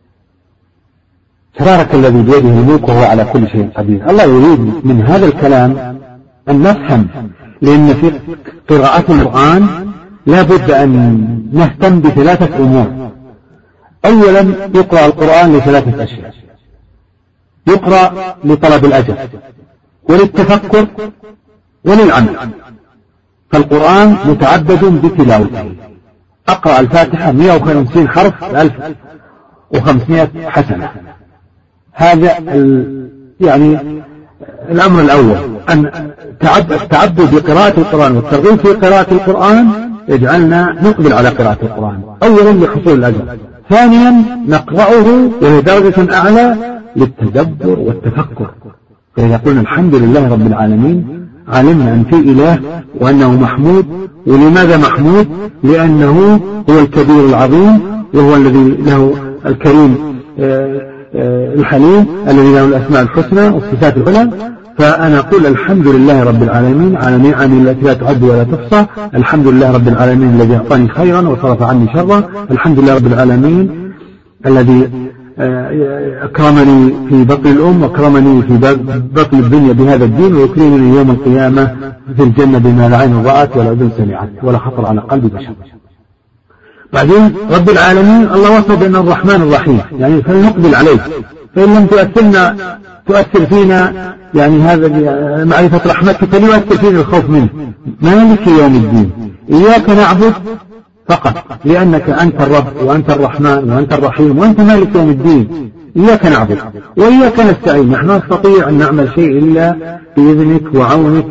تبارك الذي بيده الملك وهو على كل شيء قدير. الله يريد من هذا الكلام أن نفهم، لأن في قراءة القرآن لا بد أن نهتم بثلاثة أمور. أولا يقرأ القرآن لثلاثة أشياء: يقرأ لطلب الأجر وللتفكر وللعمل. فالقرآن متعبد بتلاوته. أقرأ الفاتحة 150 حرف 1500 حسنة. هذا يعني الأمر الأول، أن التعبد بقراءة القرآن والترغيب في قراءة القرآن يجعلنا نقبل على قراءة القرآن أولا لحصول الأجر، ثانيا نقرأه وهي درجة أعلى للتدبر والتفكر. فإذا قلنا الحمد لله رب العالمين علمنا أن في إله وأنه محمود. ولماذا محمود؟ لأنه هو الكبير العظيم وهو الذي له الكريم الحليم الذي له الأسماء الحسنى والصفات العلى. فأنا أقول الحمد لله رب العالمين على نعمه التي لا تعد ولا تحصى. الحمد لله رب العالمين الذي أعطاني خيرا وصرف عني شرا. الحمد لله رب العالمين الذي أكرمني في بطن الأم وأكرمني في بطن الدنيا بهذا الدين، ويكرمني يوم القيامة في الجنة بما لا عين رأت ولا أذن سمعت ولا خطر على قلب بشر. بعدين رب العالمين الله وصف بأنه الرحمن الرحيم، يعني فلنقبل عليه. فإن لم تؤثر فينا يعني هذا معرفة رحمتك فليؤثر فينا الخوف منه. مالك يوم الدين إياك نعبد فقط لأنك أنت الرب وأنت الرحمن وأنت الرحيم وأنت مالك يوم الدين. إياك نعبد وإياك نستعين. نحن لا نستطيع أن نعمل شيء إلا بإذنك وعونك.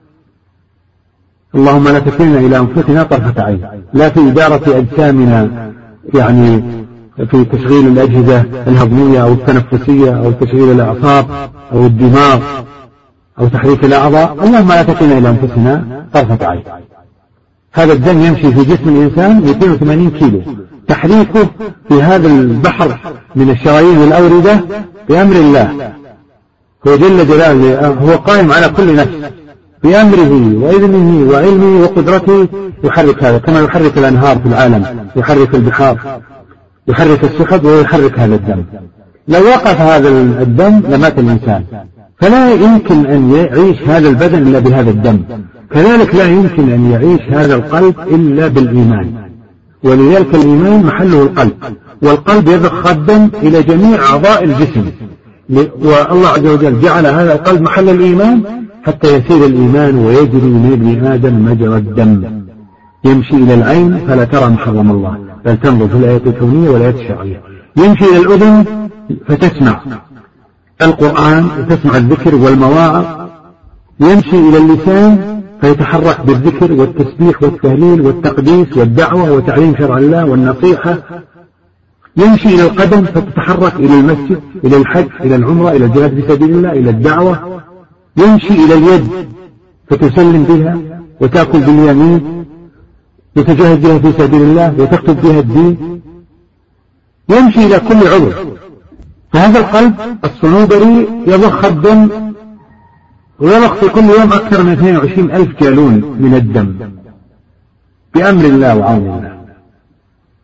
اللهم لا تكلنا إلى أنفسنا طرفة عين، لا في إدارة أجسامنا يعني في تشغيل الأجهزة الهضمية أو التنفسية أو تشغيل الأعصاب أو الدماغ أو تحريك الأعضاء. اللهم لا تكلنا إلى أنفسنا طرفة عين. هذا الدم يمشي في جسم الإنسان 280 كيلو، تحريكه في هذا البحر من الشرايين والأوردة بأمر الله. هو جل جلاله هو قائم على كل نفس بأمره وإذنه وعلمه وقدرته. يحرك هذا كما يحرك الأنهار في العالم، يحرك البحار، يحرك السحب ويحرك هذا الدم. لو وقف هذا الدم لمات الإنسان. فلا يمكن أن يعيش هذا البدن إلا بهذا الدم. كذلك لا يمكن أن يعيش هذا القلب إلا بالإيمان. ولذلك الإيمان محله القلب، والقلب يضخ الدم إلى جميع أعضاء الجسم. والله عز وجل جعل هذا القلب محل الإيمان حتى يسير الإيمان ويجري من ابن آدم مجرى الدم. يمشي إلى العين فلا ترى محرم الله، بل تنظر في الآيات الكونية والآيات الشرعية. يمشي إلى الأذن فتسمع القرآن وتسمع الذكر والمواعظ. يمشي إلى اللسان فيتحرك بالذكر والتسبيح والتهليل والتقديس والدعوة وتعليم شرع الله والنصيحة. يمشي إلى القدم فتتحرك إلى المسجد، إلى الحج، إلى العمرة، إلى الجهاد في سبيل الله، إلى الدعوة. يمشي إلى اليد فتسلم بها وتأكل باليمين وتجاهد بها في سبيل الله وتكتب بها الدين. يمشي إلى كل عضو. فهذا القلب الصنوبري يضخ الدم ويضخ في كل يوم أكثر من 22,000 جالون من الدم بأمر الله وعون الله.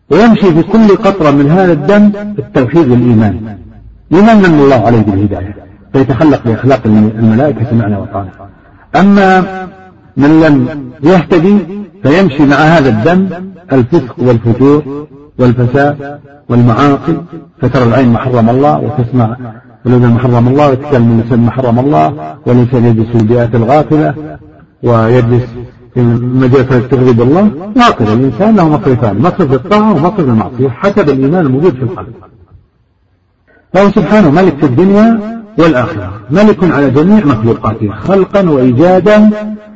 ويمشي في كل قطرة من هذا الدم التوحيد والإيمان، لمن من الله عليه بالهداية فيتخلق بأخلاق الملائكة سمعنا وطاعنا. أما من لم يهتدي فيمشي مع هذا الدم الفسق والفجور والفساد والمعاصي، فترى العين ما حرم الله وتسمع الأذن ما حرم الله ويتكلم اللسان ما حرم الله، والإنسان يجلس في البيئات الغافلة ويجلس في مجالس تغضب الله. وهكذا الإنسان له مصرفان، مصرف الطاعة ومصرف المعصية حسب الإيمان الموجود في القلب. فهو سبحانه ملك في الدنيا والآخرة، ملك على جميع مخلوقاته خلقا وإيجادا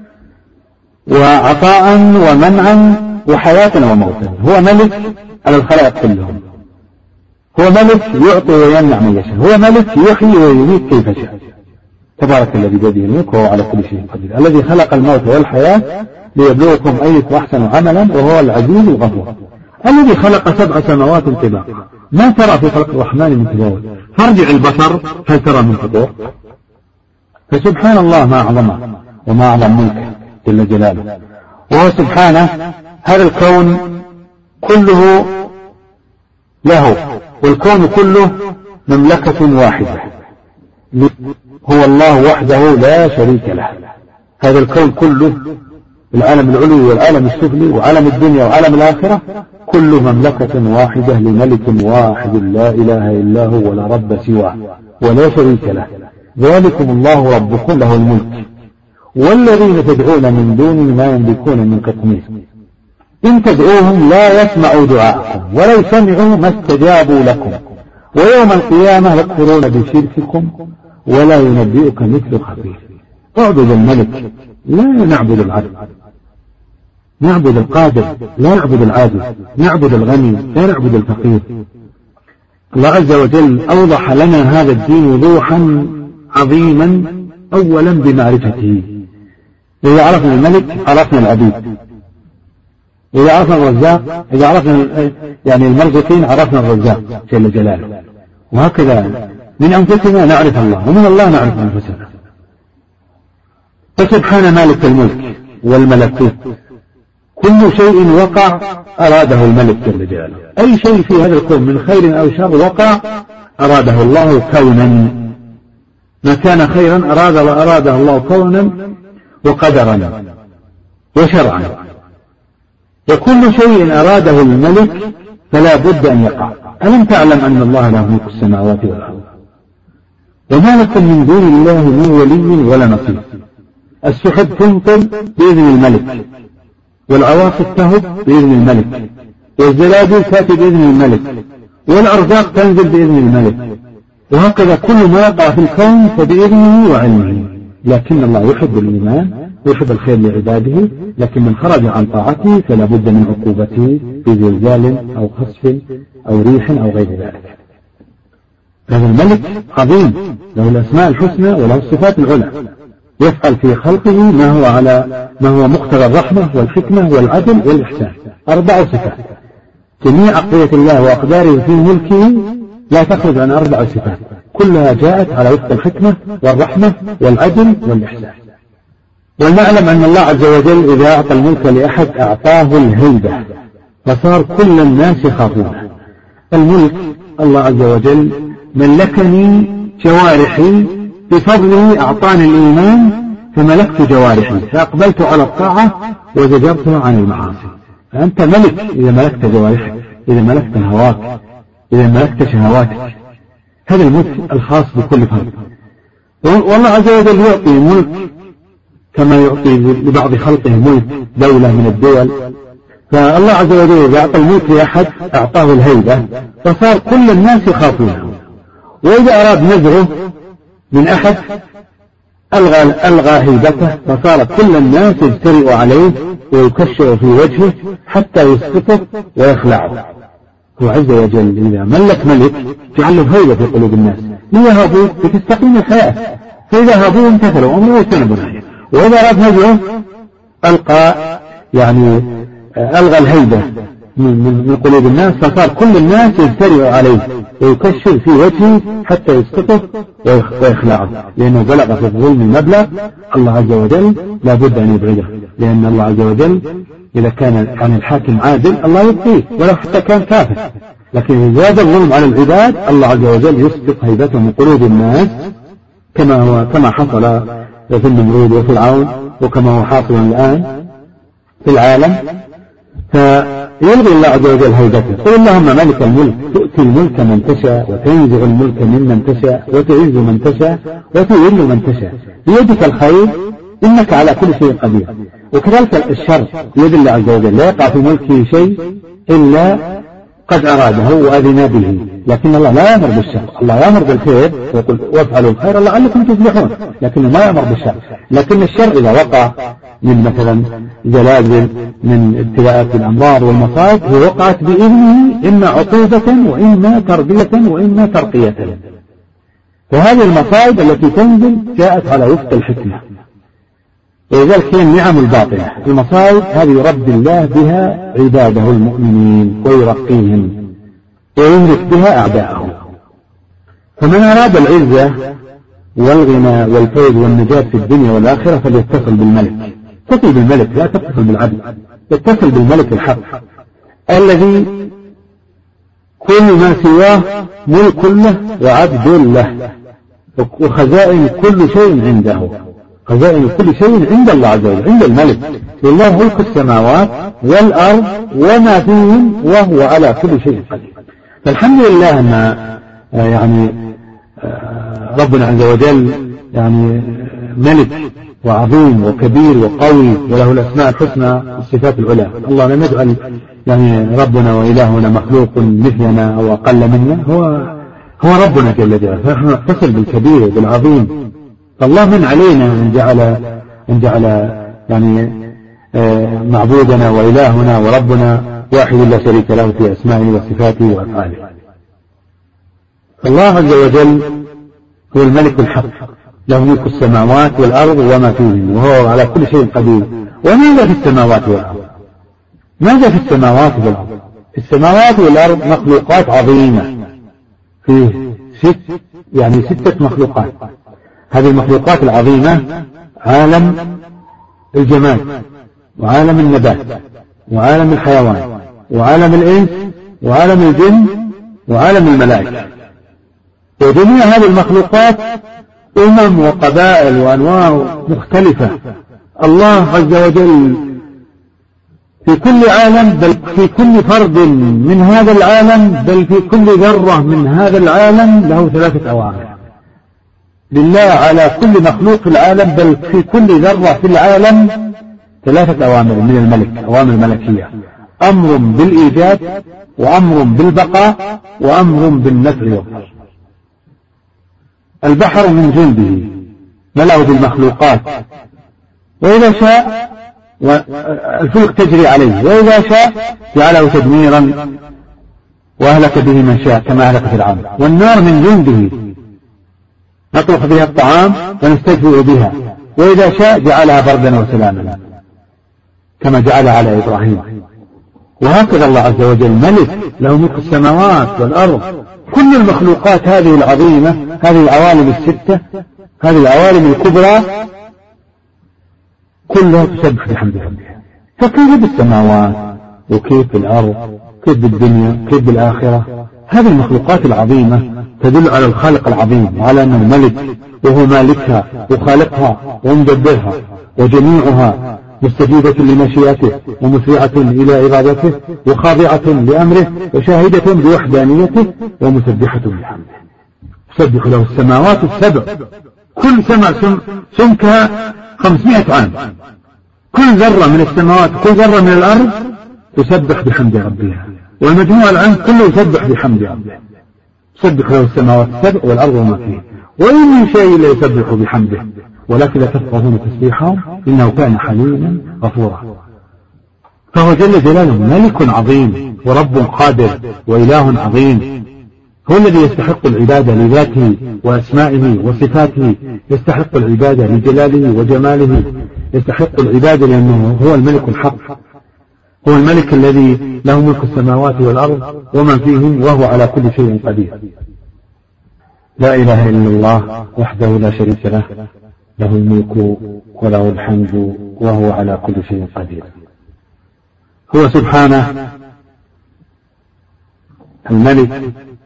وعطاء ومنعا وحياة وموتا. هو ملك على الخلائق كلهم، هو ملك يعطي ويمنع من يشاء، هو ملك يحيي ويميت كيف شاء. تبارك الذي بيده الملك وهو على كل شيء قدير، الذي خلق الموت والحياة ليبلوكم أيكم أحسن عملا وهو العزيز الغفور، الذي خلق 7 سماوات طباقا ما ترى في خلق الرحمن من تفاوت، فارجع البصر هل ترى من فطور. فسبحان الله ما أعظمه وما أعظم ملكه جل جلاله. وهو سبحانه هذا الكون كله له، والكون كله مملكة واحدة، هو الله وحده لا شريك له. هذا الكون كله، العالم العلوي والعالم السفلي وعالم الدنيا وعالم الآخرة، كله مملكة واحدة لملك واحد لا إله إلا هو ولا رب سواه ولا شريك له. ذلكم الله ربكم له الملك والذين تدعون من دونه ما يملكون من قطمير إن تدعوهم لا يسمعوا دعاءكم ولو سمعوا ما استجابوا لكم ويوم القيامة يكفرون بشرككم ولا ينبئك مثل خبير. اعبد الملك لا نعبد العبد، نعبد القادر لا نعبد العاجز، نعبد الغني لا نعبد الفقير. الله عز وجل أوضح لنا هذا الدين وضوحا عظيما، أولا بمعرفته. إذا عرفنا الملك عرفنا العبيد، إذا عرفنا الرزاق، إذا عرفنا يعني المرزقين عرفنا الرزاق جل جلاله. وهكذا من أنفسنا نعرف الله ومن الله نعرف أنفسنا. فسبحان مالك الملك والملكوت، كل شيء وقع أراده الملك جل جلاله. أي شيء في هذا الكون من خير أو شر وقع أراده الله كونا، ما كان خيرا أراده الله كونا وقدرا وشرعا، وكل شيء أراده الملك فلا بد أن يقع. ألم تعلم أن الله له ملك السماوات والأرض وما لكم من دون الله من ولي ولا نصير. السحب تنقل بإذن الملك، والعواصف تهب بإذن الملك، والزلازل تأتي بإذن الملك، والأرزاق تنزل بإذن الملك، وهكذا كل ما يقع في الكون فبإذنه وعلمه. لكن الله يحب الإيمان ويحب الخير لعباده، لكن من خرج عن طاعته فلا بد من عقوبته بزلزال أو خسف أو ريح أو غير ذلك. هذا الملك عظيم له الأسماء الحسنى وله الصفات العلى، يفعل في خلقه ما هو مقتضى الرحمة والحكمة والعدل والإحسان، 4 صفات. جميع أقضية الله وأقداره في ملكه لا تخرج عن 4 صفات، كلها جاءت على وفق الحكمة والرحمة والعدل والإحسان. ونعلم أن الله عز وجل إذا أعطى الملك لأحد أعطاه الهيبة، فصار كل الناس يخافونه. الملك الله عز وجل ملكني جوارحي، بفضله أعطاني الإيمان فملكت جوارحي فأقبلت على الطاعة وزجرتها عن المعاصي. فأنت ملك إذا ملكت جوارحك، إذا ملكت هواك، إذا ملكت شهواتك. هذا الملك الخاص بكل فرد. والله عز وجل يعطي ملك كما يعطي لبعض خلقه ملك دولة من الدول. فالله عز وجل إذا أعطى الملك لأحد أعطاه الهيبة فصار كل الناس يخافونه، وإذا أراد نزعه من أحد ألغى هيبته فصار كل الناس يجترئ عليه ويكشر في وجهه حتى يسقطه ويخلعه. هو عز وجل إذا ملك ملك جعله هيبة في قلوب الناس ليهابوه بتستقيم الحياة، فإذا هابوه امتثلوا أمره ويجتنبوا نهيه. وإذا أراد نزعه ألغى الهيبة من قلوب الناس فصار كل الناس يجترئ عليه ويكشر في وجهه حتى يسقطه ويخلعه، لأنه بلغ في الظلم المبلغ. الله عز وجل لا بد أن يبعده، لأن الله عز وجل إذا كان الحاكم عادل الله يبقيه ولو حتى كان كافر، لكن إذا زاد الظلم على العباد الله عز وجل يسقط هيبته من قلوب الناس، كما حصل في النمرود وفرعون، وكما هو حاصل الآن في العالم. فيلغي الله عز وجل هيبته. قل اللهم مالك الملك تؤتي الملك من تشاء وتنزع الملك ممن تشاء وتعز من تشاء وتذل من تشاء بيدك الخير إنك على كل شيء قدير. وكذلك الشر بيد الله عز وجل، لا يقع في ملكه شيء إلا قد أراده وأذن به، لكن الله لا يأمر بالشر. الله يأمر بالخير ويقول وافعلوا الخير لعلكم تفلحون، لكنه ما يأمر بالشر. لكن الشر إذا وقع من مثلا زلازل، من ابتلاءات الأمراض والمصائب، هي وقعت بإذنه إما عقوبة وإما تربية وإما ترقية. فهذه المصائب التي تنزل جاءت على وفق الحكمة، ولذلك هي النعم الباطنة. المصائب هذه يربي الله بها عباده المؤمنين ويرقيهم ويهلك بها أعداءهم. فمن أراد العزة والغنى والفوز والنجاة في الدنيا والآخرة فليتصل بالملك. اتصل بالملك، لا تتصل بالعبد، اتصل بالملك الحق الذي كل ما سواه ملك له وعبد له، وخزائن كل شيء عنده. خزائن كل شيء عند الله عز وجل، عند الملك. لله ملك السماوات والأرض وما فيهم وهو على كل شيء قدير. فالحمد لله أن ربنا عز وجل ملك وعظيم وكبير وقوي وله الأسماء الحسنى والصفات العلى. الله لم يجعل ربنا وإلهنا مخلوق مثلنا أو أقل منا، هو ربنا جل جلاله. فنحن نتصل بالكبير وبالعظيم. فالله من علينا أن جعل معبودنا وإلهنا وربنا واحد لا شريك له في أسمائه وصفاته وأفعاله. الله عز وجل هو الملك الحق، له ملك السماوات والأرض وما فيهن وهو على كل شيء قدير. وماذا في السماوات والأرض؟ ماذا في السماوات والأرض؟ في السماوات والأرض مخلوقات عظيمة، فيه ستة مخلوقات. هذه المخلوقات العظيمة عالم الجماد وعالم النبات وعالم الحيوان وعالم الإنس وعالم الجن وعالم الملائكة. وجميع هذه المخلوقات وقبائل وأنواع مختلفة. الله عز وجل في كل عالم، بل في كل فرد من هذا العالم، بل في كل ذرة من هذا العالم له 3 أوامر. لله على كل مخلوق في العالم، بل في كل ذرة في العالم 3 أوامر من الملك، أوامر ملكية: أمر بالإيجاد، وأمر بالبقاء، وأمر بالنفع والضر. البحر من جنده ملأه بالمخلوقات، وإذا شاء الفلك تجري عليه، وإذا شاء جعله تدميرا وأهلك به من شاء كما أهلك فرعون. والنار من جنده نطرح بها الطعام ونستجوع بها، وإذا شاء جعلها بردا وسلاما كما جعل على إبراهيم. وهكذا الله عز وجل ملك له ملك السماوات والأرض. كل المخلوقات هذه العظيمة، هذه العوالم الستة، هذه العوالم الكبرى، كلها تسبح بحمد ربها. فكيف بالسماوات وكيف بالأرض، كيف بالدنيا، كيف بالآخرة؟ هذه المخلوقات العظيمة تدل على الخالق العظيم وعلى أنه ملك، وهو مالكها وخالقها ومدبرها، وجميعها مستجيبة لمشيئته ومسرعة إلى عبادته وخاضعة لأمره وشاهدة بوحدانيته ومسبحة بحمده. تسبح له السماوات السبع، كل سماء سمكها 500 عام، كل ذرة من السماوات كل ذرة من الأرض تسبح بحمد ربها، والمجموع العام كله يسبح بحمد ربه. تسبح له السماوات السبع والأرض وما فيه، وإن من شيء لا يسبح بحمده ولكن لا تفقهون تسبيحهم إنه كان حليما غفورا. فهو جل جلاله ملك عظيم ورب قادر وإله عظيم، هو الذي يستحق العبادة لذاته وأسمائه وصفاته، يستحق العبادة لجلاله وجماله، يستحق العبادة لأنه هو الملك الحق، هو الملك الذي له ملك السماوات والأرض ومن فيهم وهو على كل شيء قدير. لا إله إلا الله وحده لا شريك له، له الملك وله الحمد وهو على كل شيء قدير. هو سبحانه الملك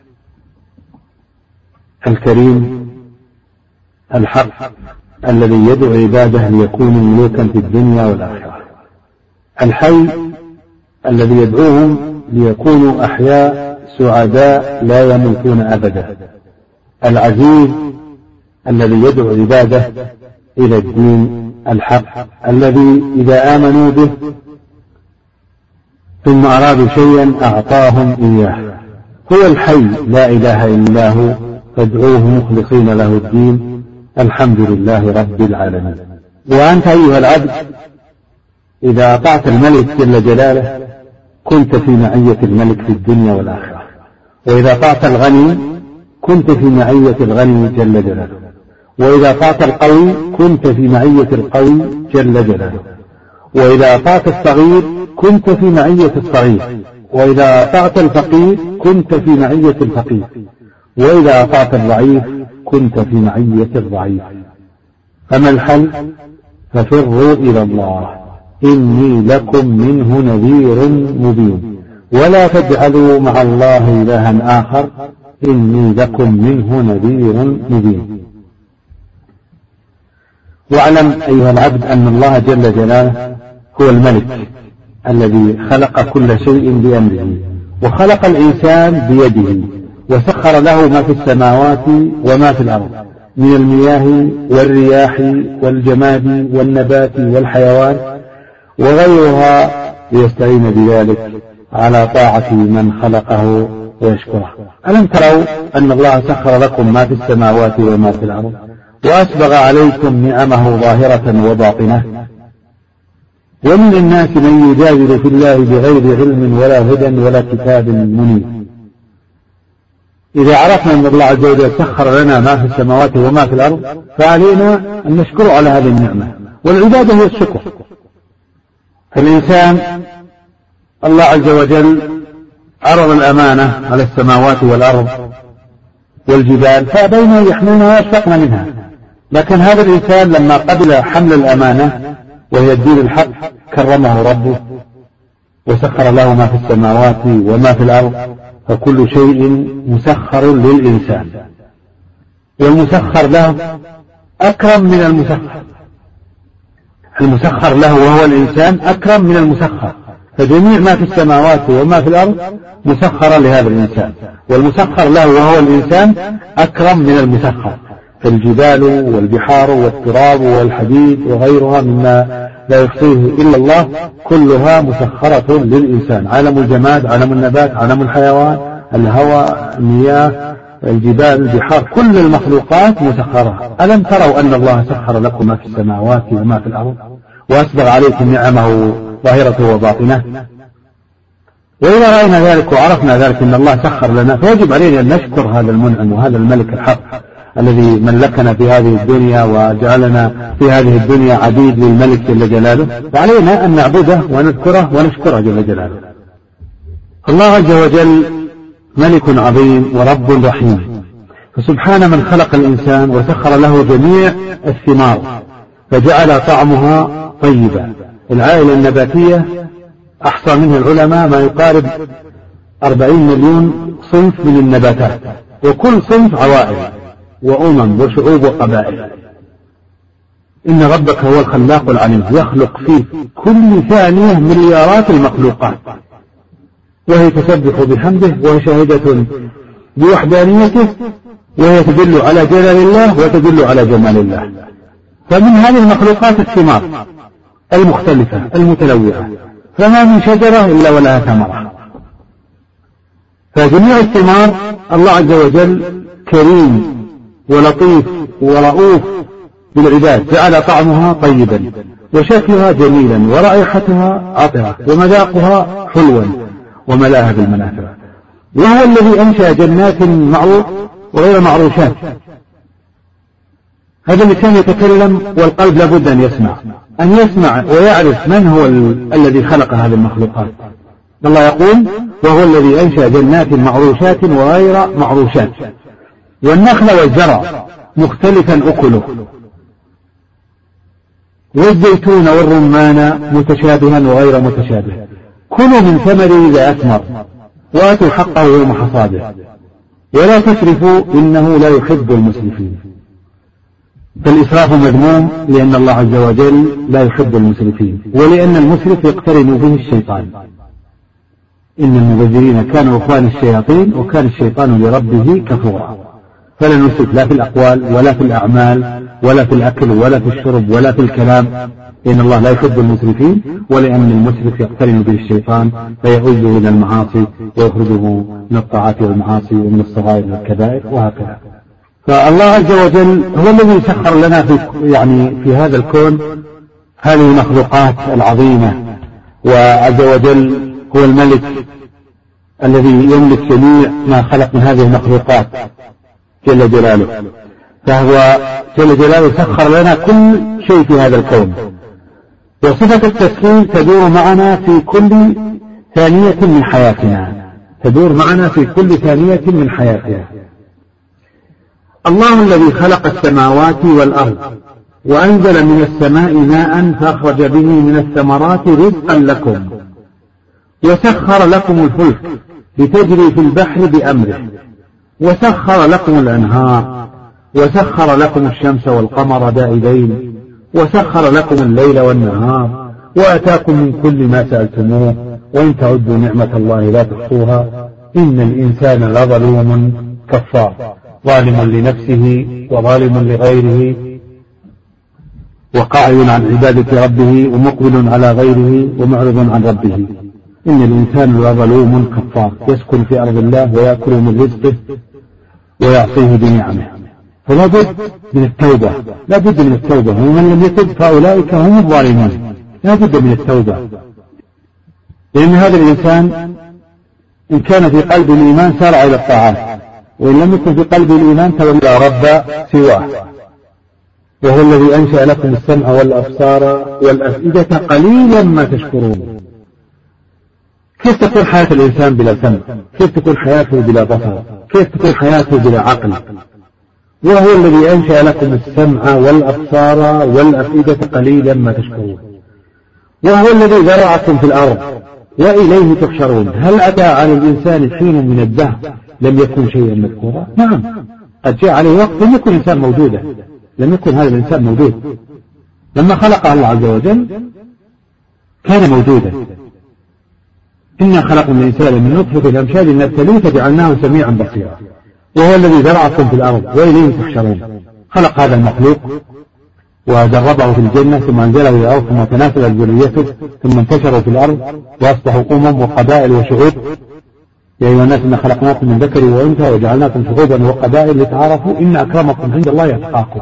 الكريم الحق الذي يدعو عباده ليكونوا ملوكا في الدنيا والآخرة، الحي الذي يدعوهم ليكونوا أحياء سعداء لا يموتون أبدا، العزيز الذي يدعو عباده إلى الدين الحق الذي إذا آمنوا به ثم أرادوا شيئا أعطاهم إياه. هو الحي لا إله إلا هو، فادعوه مخلصين له الدين، الحمد لله رب العالمين. وأنت أيها العبد إذا أطعت الملك جل جلاله كنت في معية الملك في الدنيا والآخرة، وإذا أطعت الغني كنت في معية الغني جل جلاله، وإذا أطعت القوي كنت في معية القوي جل جلاله، وإذا أطعت الصغير كنت في معية الصغير، وإذا أطعت الفقير كنت في معية الفقير، وإذا أطعت الضعيف كنت في معية الضعيف. فما الحل؟ ففروا إلى الله إني لكم منه نذير مبين، ولا تجعلوا مع الله إلها آخر إني لكم منه نذير مبين. واعلم أيها العبد أن الله جل جلاله هو الملك الذي خلق كل شيء بأمره، وخلق الإنسان بيده، وسخر له ما في السماوات وما في الأرض من المياه والرياح والجماد والنبات والحيوان وغيرها، ليستعين بذلك على طاعة من خلقه ويشكره. ألم تروا أن الله سخر لكم ما في السماوات وما في الأرض وأسبغ عليكم نعمه ظاهرة وباطنة؟ ومن الناس من يجادل في الله بغير علم ولا هدى ولا كتاب منير. إذا عرفنا أن الله عز وجل سخر لنا ما في السماوات وما في الأرض فعلينا أن نشكر على هذه النعمة، والعبادة هي الشكر. الإنسان الله عز وجل عرض الأمانة على السماوات والأرض والجبال فأبين أن يحملنها وأشفقن منها، لكن هذا الإنسان لما قبل حمل الأمانة وهي الدين الحق كرمه ربه وسخر له ما في السماوات وما في الأرض، فكل شيء مسخر للإنسان، والمسخر له أكرم من المسخر، المسخر له وهو الإنسان أكرم من المسخر، فجميع ما في السماوات وما في الأرض مسخر لهذا الإنسان، والمسخر له وهو الإنسان أكرم من المسخر، فالجبال والبحار والتراب والحديد وغيرها مما لا يحصيه إلا الله كلها مسخرة للإنسان، عالم الجماد، عالم النبات، عالم الحيوان، الهواء، المياه، الجبال، البحار، كل المخلوقات مسخرة. ألم تروا أن الله سخر لكم ما في السماوات وما في الأرض وأسبغ عليكم نعمه ظاهرة وباطنة؟ وإذا رأينا ذلك وعرفنا ذلك أن الله سخر لنا فيجب علينا أن نشكر هذا المنعم وهذا الملك الحق الذي ملكنا في هذه الدنيا وجعلنا في هذه الدنيا عبيد للملك جل جلاله، فعلينا أن نعبده ونذكره ونشكره جل جلاله. الله عز وجل ملك عظيم ورب رحيم، فسبحان من خلق الإنسان وسخر له جميع الثمار فجعل طعمها طيبا. العائلة النباتية أحصى منها العلماء ما يقارب 40 مليون صنف من النباتات، وكل صنف عوائل وأمم وشعوب وقبائل. إن ربك هو الخلاق العليم، يخلق في كل ثانية مليارات المخلوقات، وهي تسبح بحمده وهي شاهدة بوحدانيته، وهي تدل على جلال الله وتدل على جمال الله. فمن هذه المخلوقات الثمار المختلفة المتنوعة، فما من شجرة إلا ولها ثمرة، فجميع الثمار الله عز وجل كريم ولطيف ورؤوف بالعباد، جعل طعمها طيبا وشكلها جميلا ورائحتها عطرة ومذاقها حلوا وملاها بالمنافع. وهو الذي أنشأ جنات معروش وغير معروشات. هذا اللسان يتكلم والقلب لابد أن يسمع ويعرف من هو الذي خلق هذه المخلوقات. الله يقول وهو الذي أنشأ جنات معروشات وغير معروشات والنخل والزرع مختلفا أكله والزيتون والرمان متشابها وغير متشابه كلوا من ثمره إذا أثمر وآتوا حقه يوم حصاده ولا تسرفوا إنه لا يحب المسرفين. فالإسراف مذموم لأن الله عز وجل لا يحب المسرفين، ولأن المسرف يقترن به الشيطان. إن المبذرين كانوا إخوان الشياطين وكان الشيطان لربه كفورا. فلا نسرف لا في الأقوال ولا في الأعمال ولا في الأكل ولا في الشرب ولا في الكلام، لأن الله لا يحب المسرفين، ولأن المسرف يقترن به الشيطان فيؤذه إلى المعاصي ويخرجه من الطاعات والمعاصي ومن الصغائر والكبائر وهكذا. فالله عز وجل هو الذي سخر لنا في هذا الكون هذه المخلوقات العظيمة، وعز وجل هو الملك الذي يملك جميع ما خلق من هذه المخلوقات جل جلاله، فهو جل جلاله سخر لنا كل شيء في هذا الكون. وصفة التسخير تدور معنا في كل ثانية من حياتنا، تدور معنا في كل ثانية من حياتنا. الله الذي خلق السماوات والأرض وأنزل من السماء ماء فأخرج به من الثمرات رزقا لكم وسخر لكم الفلك لتجري في البحر بأمره وسخر لكم الأنهار وسخر لكم الشمس والقمر دائبين وسخر لكم الليل والنهار وآتاكم من كل ما سألتموه وإن تعدوا نعمة الله لا تحصوها إن الإنسان لظلوم كفار، ظالم لنفسه وظالم لغيره وقاعد عن عبادة ربه ومقبل على غيره ومعرض عن ربه. إن الإنسان لظلوم كفار، يسكن في أرض الله ويأكل من رزقه ويعصيه بنعمه. فلا بد من التوبة، لا بد من التوبة، ومن لم يتب فأولئك هم الظالمون. لا بد من التوبة، لأن هذا الإنسان إن كان في قلب الإيمان سارع إلى الطاعات، وإن لم يكن في قلب الإيمان تولى رب سواه. وهو الذي أنشأ لكم السمع والأبصار والأفئدة قليلا ما تشكرون. كيف تكون حياة الإنسان بلا سمع؟ كيف تكون حياته بلا بصر؟ كيف تكون حياته بلا عقل؟ وهو الذي أنشأ لكم السمع والأبصار والأفئدة قليلا ما تشكرون. وهو الذي ذرعكم في الأرض وإليه تحشرون. هل أتى على الإنسان حين من الدهر لم يكن شيئا مذكورا؟ نعم، قد جاء عليه وقت لم يكن إنسان موجودا، لم يكن هذا الإنسان موجود. لما خلق الله عز وجل كان موجودا. إنا خلقنا الإنسان من نطفة أمشاج نبتليه فجعلناه سميعا بصيرا. وهو الذي ذرعكم في الأرض وإليه تحشرون. خلق هذا المخلوق ودربه في الجنة ثم أنزله إلى الأرض ثم تناسل ذريته ثم انتشروا في الأرض وأصبحوا وقبائل وشعوب. يا أيها الناس إنا خلقناكم من ذكر وأنثى وجعلناكم شعوبا وقبائل لتعارفوا إن أكرمكم عند الله أتقاكم.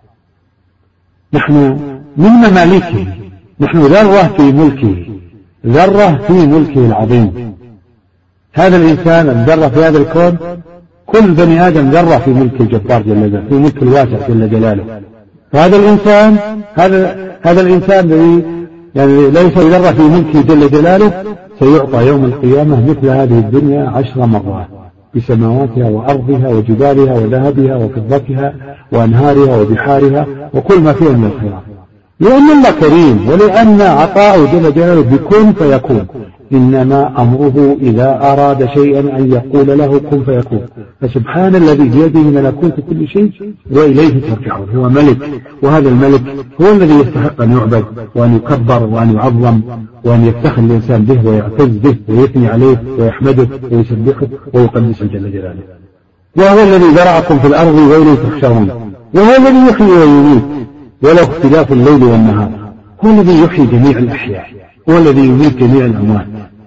نحن من مماليكه، نحن ذرة في ملكه، ذرة في ملكه العظيم. هذا الإنسان الذرة في هذا الكون، كل بني آدم ذرة في ملك الجبار جل جلاله، في ملك الواسع جل جلاله. فهذا الإنسان هذا الإنسان الذي يعني ليس ذرة في ملكه جل جلاله سيعطى يوم القيامة مثل هذه الدنيا 10 مرات بسماواتها وأرضها وجبالها وذهبها وفضتها وأنهارها وبحارها وكل ما فيها من الخيرات، لأن الله كريم ولأن عطاءه جل جلاله بكن فيكون. إنما أمره إذا أراد شيئا أن يقول له كن فيكون. فسبحان الذي بيده ملكوت كل شيء وإليه ترجعون. هو ملك، وهذا الملك هو الذي يستحق أن يعبد وأن يكبر وأن يعظم وأن يفتخر الإنسان به ويعتز به ويثني عليه ويحمده ويسبحه ويقدسه جل جلاله. وهو الذي ذرعكم في الأرض وإليه تحشرون. وهو الذي يحيي ويميت وله اختلاف الليل والنهار. هو الذي يحيي جميع الأحياء، هو الذي يميت جميع الأموات،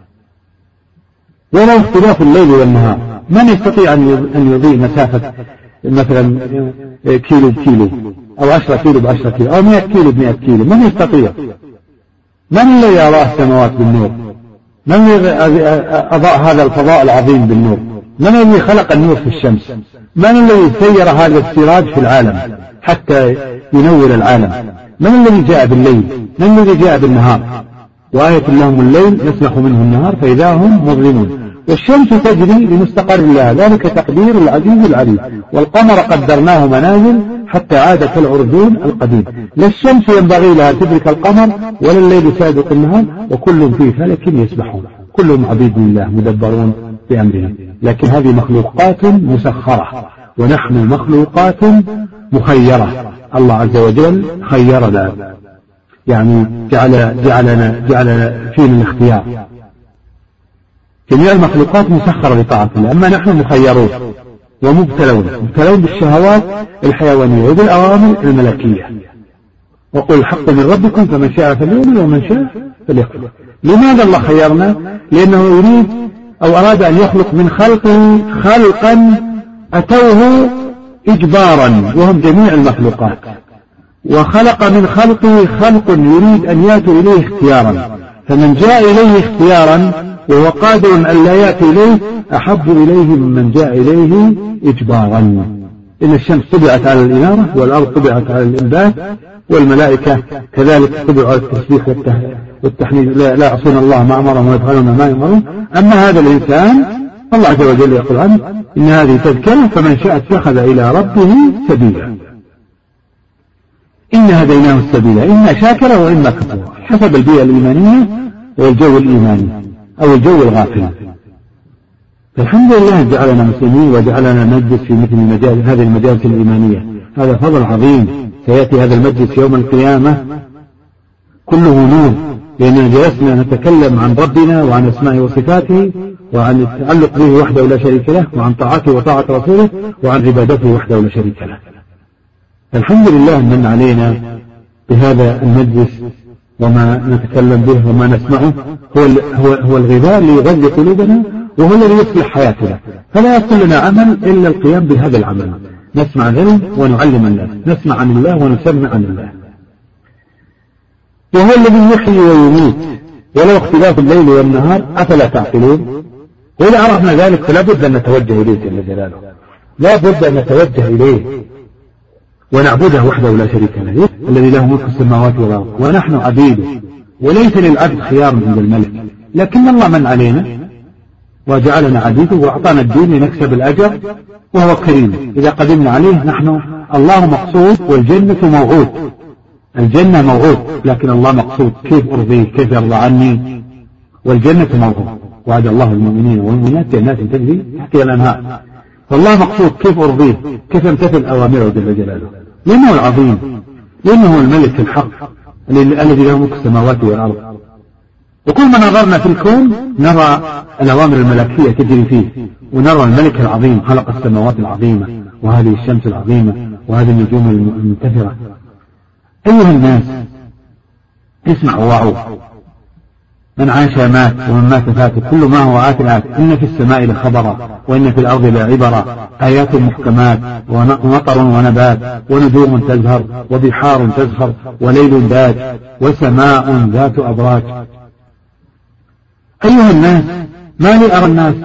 ولا اختلاف الليل والنهار. من يستطيع أن يضيء مسافة مثلا كيلو بكيلو أو 10 كيلو ب10 كيلو أو 100 كيلو ب100 كيلو؟ من يستطيع؟ من الذي أضاء السماوات بالنور؟ من الذي أضاء هذا الفضاء العظيم بالنور؟ من الذي خلق النور في الشمس؟ من الذي سير هذا السراج في العالم حتى ينور العالم؟ من الذي جاء بالليل؟ من الذي جاء بالنهار؟ وآية لهم الليل يسلخ منه النهار فإذا هم مظلمون. والشمس تجري لمستقر لها، ذلك تقدير العزيز العليم. والقمر قدرناه منازل حتى عاد كالعرجون القديم. لا الشمس ينبغي لها تدرك القمر ولا الليل سابق النهار وكل في فلك يسبحون. كلهم عبيد لله مدبرون بأمره، لكن هذه مخلوقات مسخرة ونحن مخلوقات مخيرة. الله عز وجل خيرنا، يعني جعلنا فينا الاختيار. جميع المخلوقات مسخرة لطاعة الله، أما نحن مخيرون ومبتلون بالشهوات الحيوانية وبالأوامر الملكية. وقل الحق من ربكم فمن شاء فليؤمن ومن شاء فليكفر. لماذا الله خيرنا؟ لأنه يريد أو أراد أن يخلق من خلقه خلقا أتوه إجبارا وهم جميع المخلوقات، وخلق من خلقه خلق يريد أن يأتوا إليه اختيارا، فمن جاء إليه اختيارا وهو قادر أن لا يأتي إليه أحب إليه ممن جاء إليه إجبارا. إن الشمس طبعت على الإنارة والأرض طبعت على الإنبات والملائكة كذلك طبعوا على التسبيح والتحميد لا يعصون الله ما أمرهم ويفعلون ما يؤمرون. أما هذا الإنسان الله عز وجل يقول عنه إن هذه تذكرة فمن شاء اتخذ إلى ربه سبيلا. إن هديناه السبيل إما شاكرا وإما كفورا حسب البيئة الإيمانية والجو الإيماني أو الجو الغافل. الحمد لله جعلنا مسلمين وجعلنا نجلس في مثل هذه المجالس الإيمانية. هذا فضل عظيم. سيأتي هذا المجلس يوم القيامة كله نور، لأننا جلسنا نتكلم عن ربنا وعن أسمائه وصفاته وعن التعلق به وحده لا شريك له وعن طاعته وطاعة رسوله وعن عبادته وحده لا شريك له. الحمد لله من علينا بهذا المجلس وما نتكلم به وما نسمعه هو الغذاء اللي يغذي قلوبنا وهو الذي يصلح حياتنا. فلا يصل لنا عمل إلا القيام بهذا العمل، نسمع العلم ونعلم الناس، نسمع عن الله ونسمع عن الله. وهو الذي يحيي ويميت ولو اختلاف الليل والنهار أفلا تعقلون. وإذا عرفنا ذلك فلا بد أن نتوجه إليه جل جلاله، لا بد أن نتوجه إليه ونعبده وحده لا شريك له الذي له ملك السماوات والأرض ونحن عبيده. وليس للعبد خيار عند الملك، لكن الله من علينا وجعلنا عبيده وأعطانا الدين لنكسب الأجر وهو كريم. إذا قدمنا عليه نحن الله مقصود والجنة موعود. الجنة موعود لكن الله مقصود، كيف أرضيه كيف يرضى عني. والجنة موعود وعد الله المؤمنين والمؤمنات جنات تجري تحتها الأنهار. فالله مقصود كيف أرضيه كيف امتثل أوامره جل جلاله، لأنه العظيم، لأنه الملك الحق الذي له ملك السماوات والأرض. وكل ما نظرنا في الكون نرى الأوامر الملكية تجري فيه، ونرى الملك العظيم خلق السماوات العظيمة وهذه الشمس العظيمة وهذه النجوم المنتثرة. أيها الناس اسمعوا وعوا، من عاش مات ومن مات فات، كل ما هو آت آت. إن في السماء لخبرا وإن في الأرض لعبرا آيات محكمات ومطر ونبات ونجوم تزهر وبحار تزخر وليل داج وسماء ذات أبراج. أيها الناس ما لي أرى الناس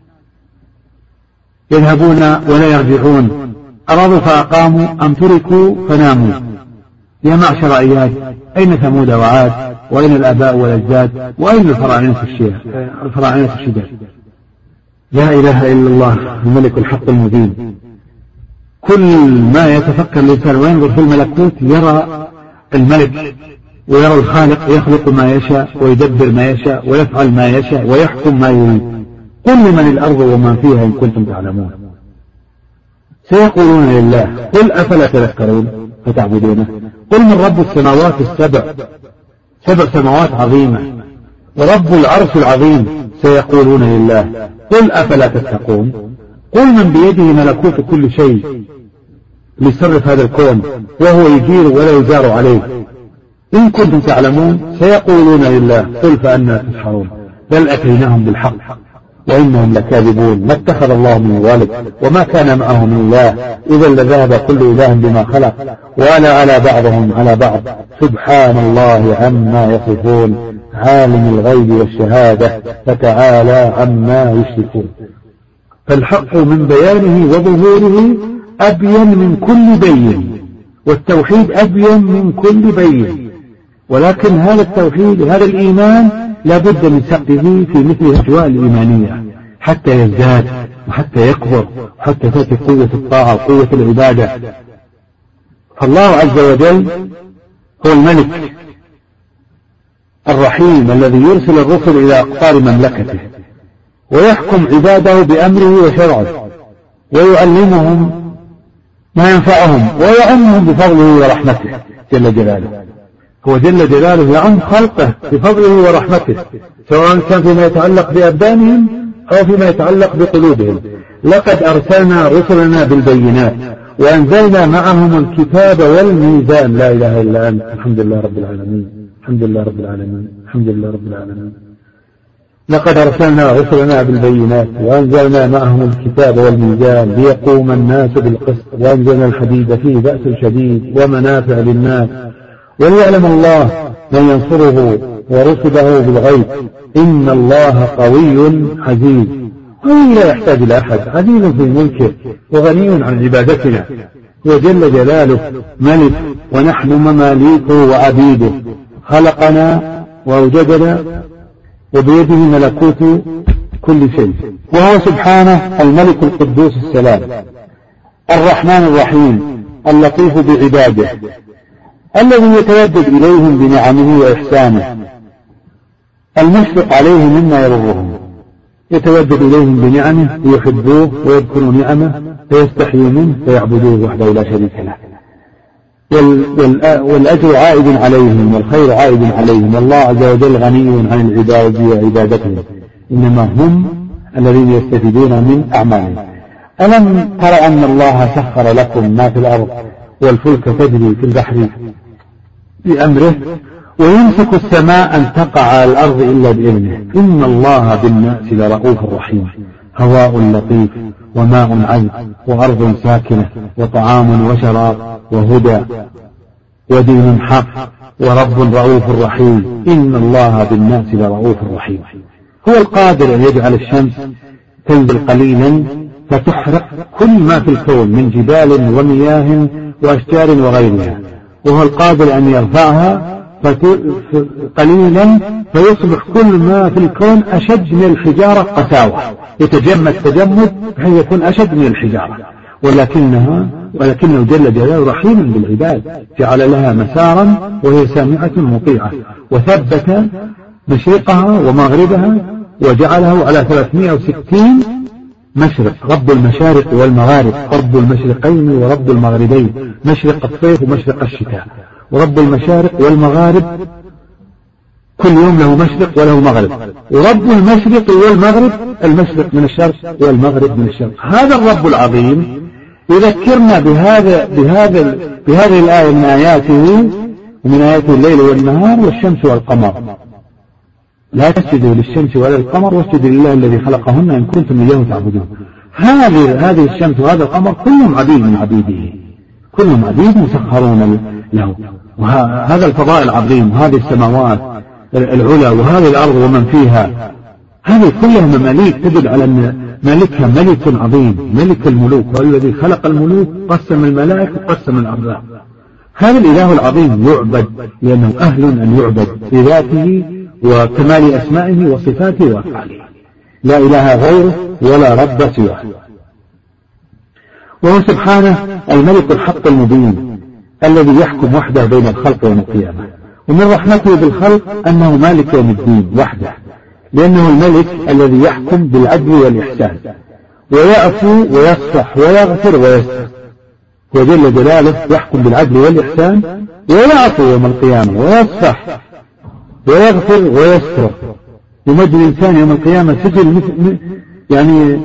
يذهبون ولا يرجعون، أرادوا فأقاموا أم تركوا فناموا. يا معشر أياد أين ثمود وعاد وأين الآباء والأجداد وأين الفراعنة الشداد. لا إله إلا الله الملك الحق المبين. كل ما يتفكر الإنسان وينظر في الملكوت يرى الملك ويرى الخالق يخلق ما يشاء ويدبر ما يشاء ويفعل ما يشاء ويحكم ما يريد. قل لمن الأرض ومن فيها إن كنتم تعلمون. سيقولون لله قل أفلا تذكرون فتعبدونه. قل من رب السماوات السبع، 7 سماوات عظيمة ورب العرش العظيم. سيقولون لله قل أفلا تتقون. قل من بيده ملكوت كل شيء ليصرف هذا الكون وهو يجير ولا يجار عليه إن كنتم تعلمون. سيقولون لله قل فأنا تسحرون. بل أتيناهم بالحق وإنهم لكاذبون. ما اتخذ الله من ولد وما كان معه من الله إذا لذهب كل إله بما خلق وأنا على بعضهم على بعض سبحان الله عما يصفون. عالم الغيب والشهادة فتعالى عما يشركون. فالحق من بيانه وظهوره أبين من كل بين، والتوحيد أبين من كل بين. ولكن هذا التوحيد هذا الإيمان لا بد من سقه في مثل الأجواء الإيمانية حتى يزداد وحتى يكبر وحتى تأتي قوة الطاعة وقوة العبادة. فالله عز وجل هو الملك الرحيم الذي يرسل الرسل إلى أقطار مملكته ويحكم عباده بأمره وشرعه ويعلمهم ما ينفعهم ويعمهم بفضله ورحمته جل جلاله. هو جل جلاله يعم خلقه بفضله ورحمته، سواء كان فيما يتعلق بأبدانهم أو فيما يتعلق بقلوبهم. لقد أرسلنا رسلنا بالبينات وأنزلنا معهم الكتاب والميزان. لا إله إلا أنت. الحمد لله رب العالمين، الحمد لله رب العالمين، الحمد لله رب العالمين. لقد أرسلنا رسلنا بالبينات وأنزلنا معهم الكتاب والميزان ليقوم الناس بالقسط وأنزلنا الحديد فيه بأس شديد ومنافع للناس وليعلم الله من ينصره ورسله بالغيب إن الله قوي عزيز. قوي لا يحتاج إلى أحد، عزيز في ملكه وغني عن عبادتنا، وجل جلاله ملك ونحن مماليكه وعبيده، خلقنا وأوجدنا وبيده ملكوت كل شيء، وهو سبحانه الملك القدوس السلام الرحمن الرحيم اللطيف بعباده الذي يتودد إليهم بنعمه وإحسانه، المشفق عليهم مما يضرهم، يتودد إليهم بنعمه ليحبوه ويذكروا نعمه فيستحيوا منه فيعبدوه وحده لا شريك له، والأجر عائد عليهم والخير عائد عليهم، والله عز وجل غني عن العباد وعبادتهم، إنما هم الذين يستفيدون من أعمالهم. ألم تر أن الله سخر لكم ما في الأرض والفلك تجري في البحر بأمره ويمسك السماء أن تقع على الأرض إلا بإذنه إن الله بالناس لرؤوف رحيم. هواء لطيف وماء عذب وأرض ساكنة وطعام وشراب وهدى ودين حق ورب رؤوف رحيم إن الله بالناس لرؤوف رحيم. هو القادر أن يجعل الشمس تنزل قليلا فتحرق كل ما في الكون من جبال ومياه وأشجار وغيرها، وهو القادر أن يرفعها قليلا فيصبح كل ما في الكون أشد من الحجارة قساوة، يتجمد تجمد بحيث يكون أشد من الحجارة، ولكنه جل جلاله رحيم بالعباد، جعل لها مسارا وهي سامعة مطيعة، وثبت مشرقها ومغربها وجعله على 360 مشرق، رب المشارق والمغارب، رب المشرقين ورب المغربين، مشرق الصيف ومشرق الشتاء، ورب المشارق والمغارب كل يوم له مشرق وله مغرب، ورب المشرق والمغرب المشرق من الشرق والمغرب من الشرق. هذا الرب العظيم يذكرنا بهذه الآية من آياته ومن آياته الليل والنهار والشمس والقمر، لا تسجدوا للشمس ولا القمر واسجدوا لله الذي خلقهن إن كنتم إياه تعبدون. هذه الشمس وهذا القمر كلهم عبيد من عبيده، كلهم عبيد مسخرون له، وهذا الفضاء العظيم وهذه السماوات العلى وهذه الأرض ومن فيها، هذه كلها مماليك تدل على أن مالكها ملك عظيم، ملك الملوك، والذي خلق الملوك قسم الملائكة قسم الأرزاق. هذا الإله العظيم يعبد لأنه أهل أن يعبد بذاته وكمال أسمائه وصفاته وأفعاله، لا إله غيره ولا رب سواه، وهو سبحانه الملك الحق المبين الذي يحكم وحده بين الخلق يوم القيامة. ومن رحمته بالخلق أنه مالك يوم الدين وحده، لأنه الملك الذي يحكم بالعدل والإحسان ويعفو ويصفح ويغفر ويستر، وجل جلاله يحكم بالعدل والإحسان ويعفو يوم القيامة ويصفح ويغفر ويستر، يمد الإنسان يوم القيامة سجل يعني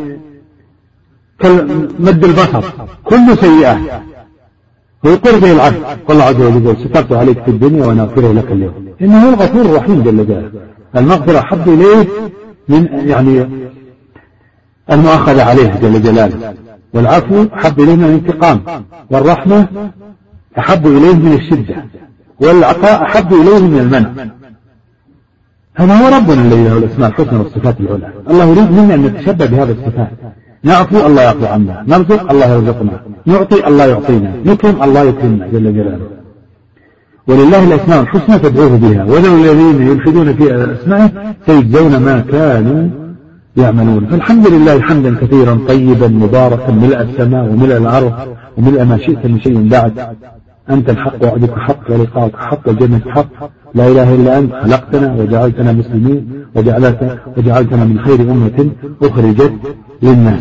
كمد البصر كل سيئة ويقر به العبد، والله عز وجل سترت عليك في الدنيا وأنا أغفره لك اليوم، إنه هو الغفور الرحيم جل جلاله. المغفرة أحب إليه من يعني المؤاخذة عليه جل جلاله، والعفو أحب إليه من الانتقام، والرحمة أحب إليه من الشدة، والعطاء أحب إليه من المنع. هذا هو ربنا الذي له الأسماء الحسنى والصفات العلى. الله يريد منا أن نتشبه بهذه الصفات، نعفو الله يعفو عنا، نرزق الله يرزقنا، نعطي الله يعطينا، نكرم الله يكرمنا جل جلاله. ولله الأسماء الحسنى فادعوه بها وذو الذين يلحدون في أسمائه سيجزون ما كانوا يعملون. فالحمد لله حمدا كثيرا طيبا مباركا ملء السماء وملء الأرض وملء ما شئت من شيء بعد. أنت الحق وعدك حق ولقاءك حق والجنة حق لا إله إلا أنت خلقتنا وجعلتنا مسلمين وجعلتنا من خير أمة أخرجت للناس.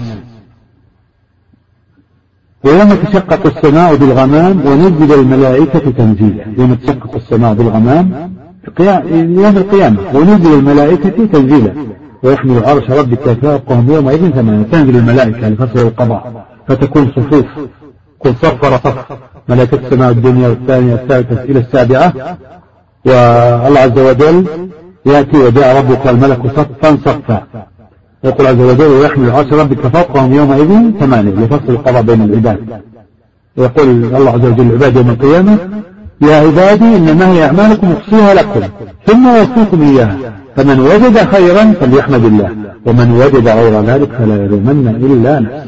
ويوم تشقق السماء بالغمام ونزل الملائكة تنزيلا. يوم تشقق السماء بالغمام يوم القيامة ونزل الملائكة تنزيلا ويحمل عرش ربك فوقهم يومئذ ثمانية. تنزل الملائكة لفصل القضاء فتكون صفوف كل صف صف ملائكة السماء الدنيا والثانية الثالثة إلى السابعة. والله عز وجل يأتي وجاء ربك والملك صفا صفا يقول عز وجل ويحمل عرش ربك فوقهم يومئذ ثمانية لفصل القضاء بين العباد. ويقول الله عز وجل العباد يوم القيامة يا عبادي إنما هي أعمالكم أحصيها لكم ثم أوفيكم إياها فمن وجد خيرا فليحمد الله ومن وجد غير ذلك فلا يلومن إلا نفسه.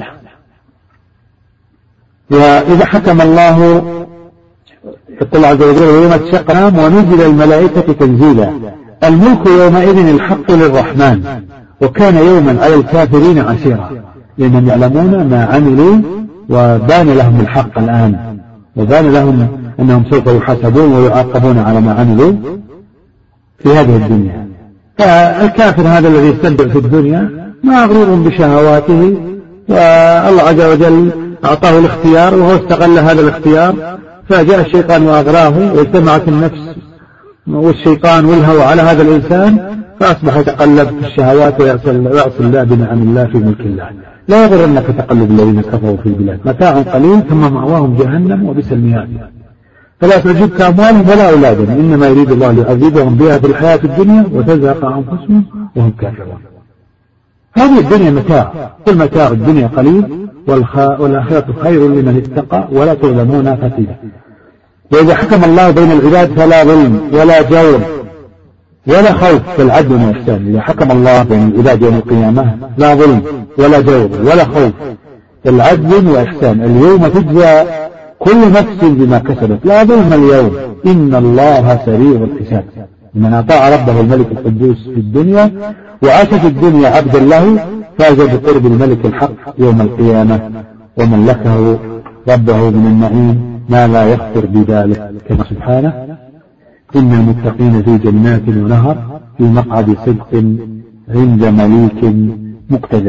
وإذا حكم الله يقول عز وجل ويوم تشقق ونزل الملائكة تنزيلا. الملك يومئذ الحق للرحمن وكان يوما على الكافرين عسيرا لأنهم يعلمون ما عملوا وبان لهم الحق الآن وبان لهم أنهم سوف يحاسبون ويعاقبون على ما عملوا في هذه الدنيا. فالكافر هذا الذي يستمتع في الدنيا مغرور بشهواته والله عز وجل أعطاه الاختيار وهو استغل هذا الاختيار فجاء الشيطان وأغراه واجتمعت النفس والشيطان والهوى على هذا الإنسان فأصبح يتقلب في الشهوات ويعصي الله بنعم الله في ملك الله. لا يغرنك تقلب الذين كفروا في البلاد متاع قليل ثم مأواهم جهنم وبئس المهاد. فلا تعجبك أموالهم ولا أولادهم إنما يريد الله ليعذبهم بها في الحياة الدنيا وتزهق أنفسهم وهم كافرون. هذه الدنيا متاع كل متاع الدنيا قليل والآخرة خير لمن اتقى ولا تظلمون فتيلا. وإذا حكم الله بين العباد فلا ظلم ولا جور ولا خوف في العدل والإحسان. إذا حكم الله بين العباد يوم القيامة لا ظلم ولا جور ولا خوف في العدل والإحسان. اليوم تجزى كل نفس بما كسبت لا ظلم اليوم إن الله سريع الحساب. من أطاع ربه الملك القدوس في الدنيا وعاش في الدنيا عبدا له فاز بقرب الملك الحق يوم القيامة وملكه ربه من النعيم ما لا يخطر بذلك كما سبحانه إن المتقين في جنات ونهر في مقعد صدق عند مليك مقتدر.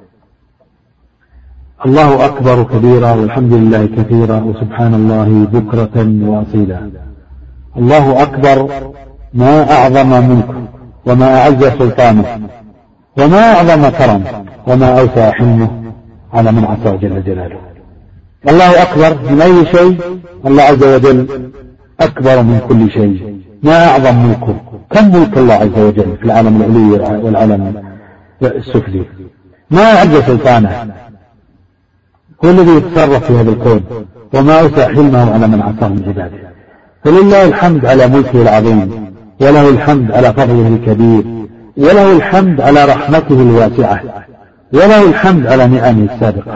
الله أكبر كبيرا والحمد لله كثيرا وسبحان الله بكرة وأصيلا. الله أكبر ما أعظم ملكه وما أعز سلطانه وما أعظم كرم وما أوسع حلمه على من عصى جل جلاله. الله أكبر من أي شيء الله عز وجل أكبر من كل شيء. ما أعظم ملكه كم ملك الله عز وجل في العالم العلي والعالم السفلي. ما أعز سلطانه هو الذي يتصرف في هذا الكون وما أوسع حلمه على من عصاه من عباده. فلله الحمد على ملكه العظيم وله الحمد على فضله الكبير وله الحمد على رحمته الواسعة وله الحمد على نعمه السابقة.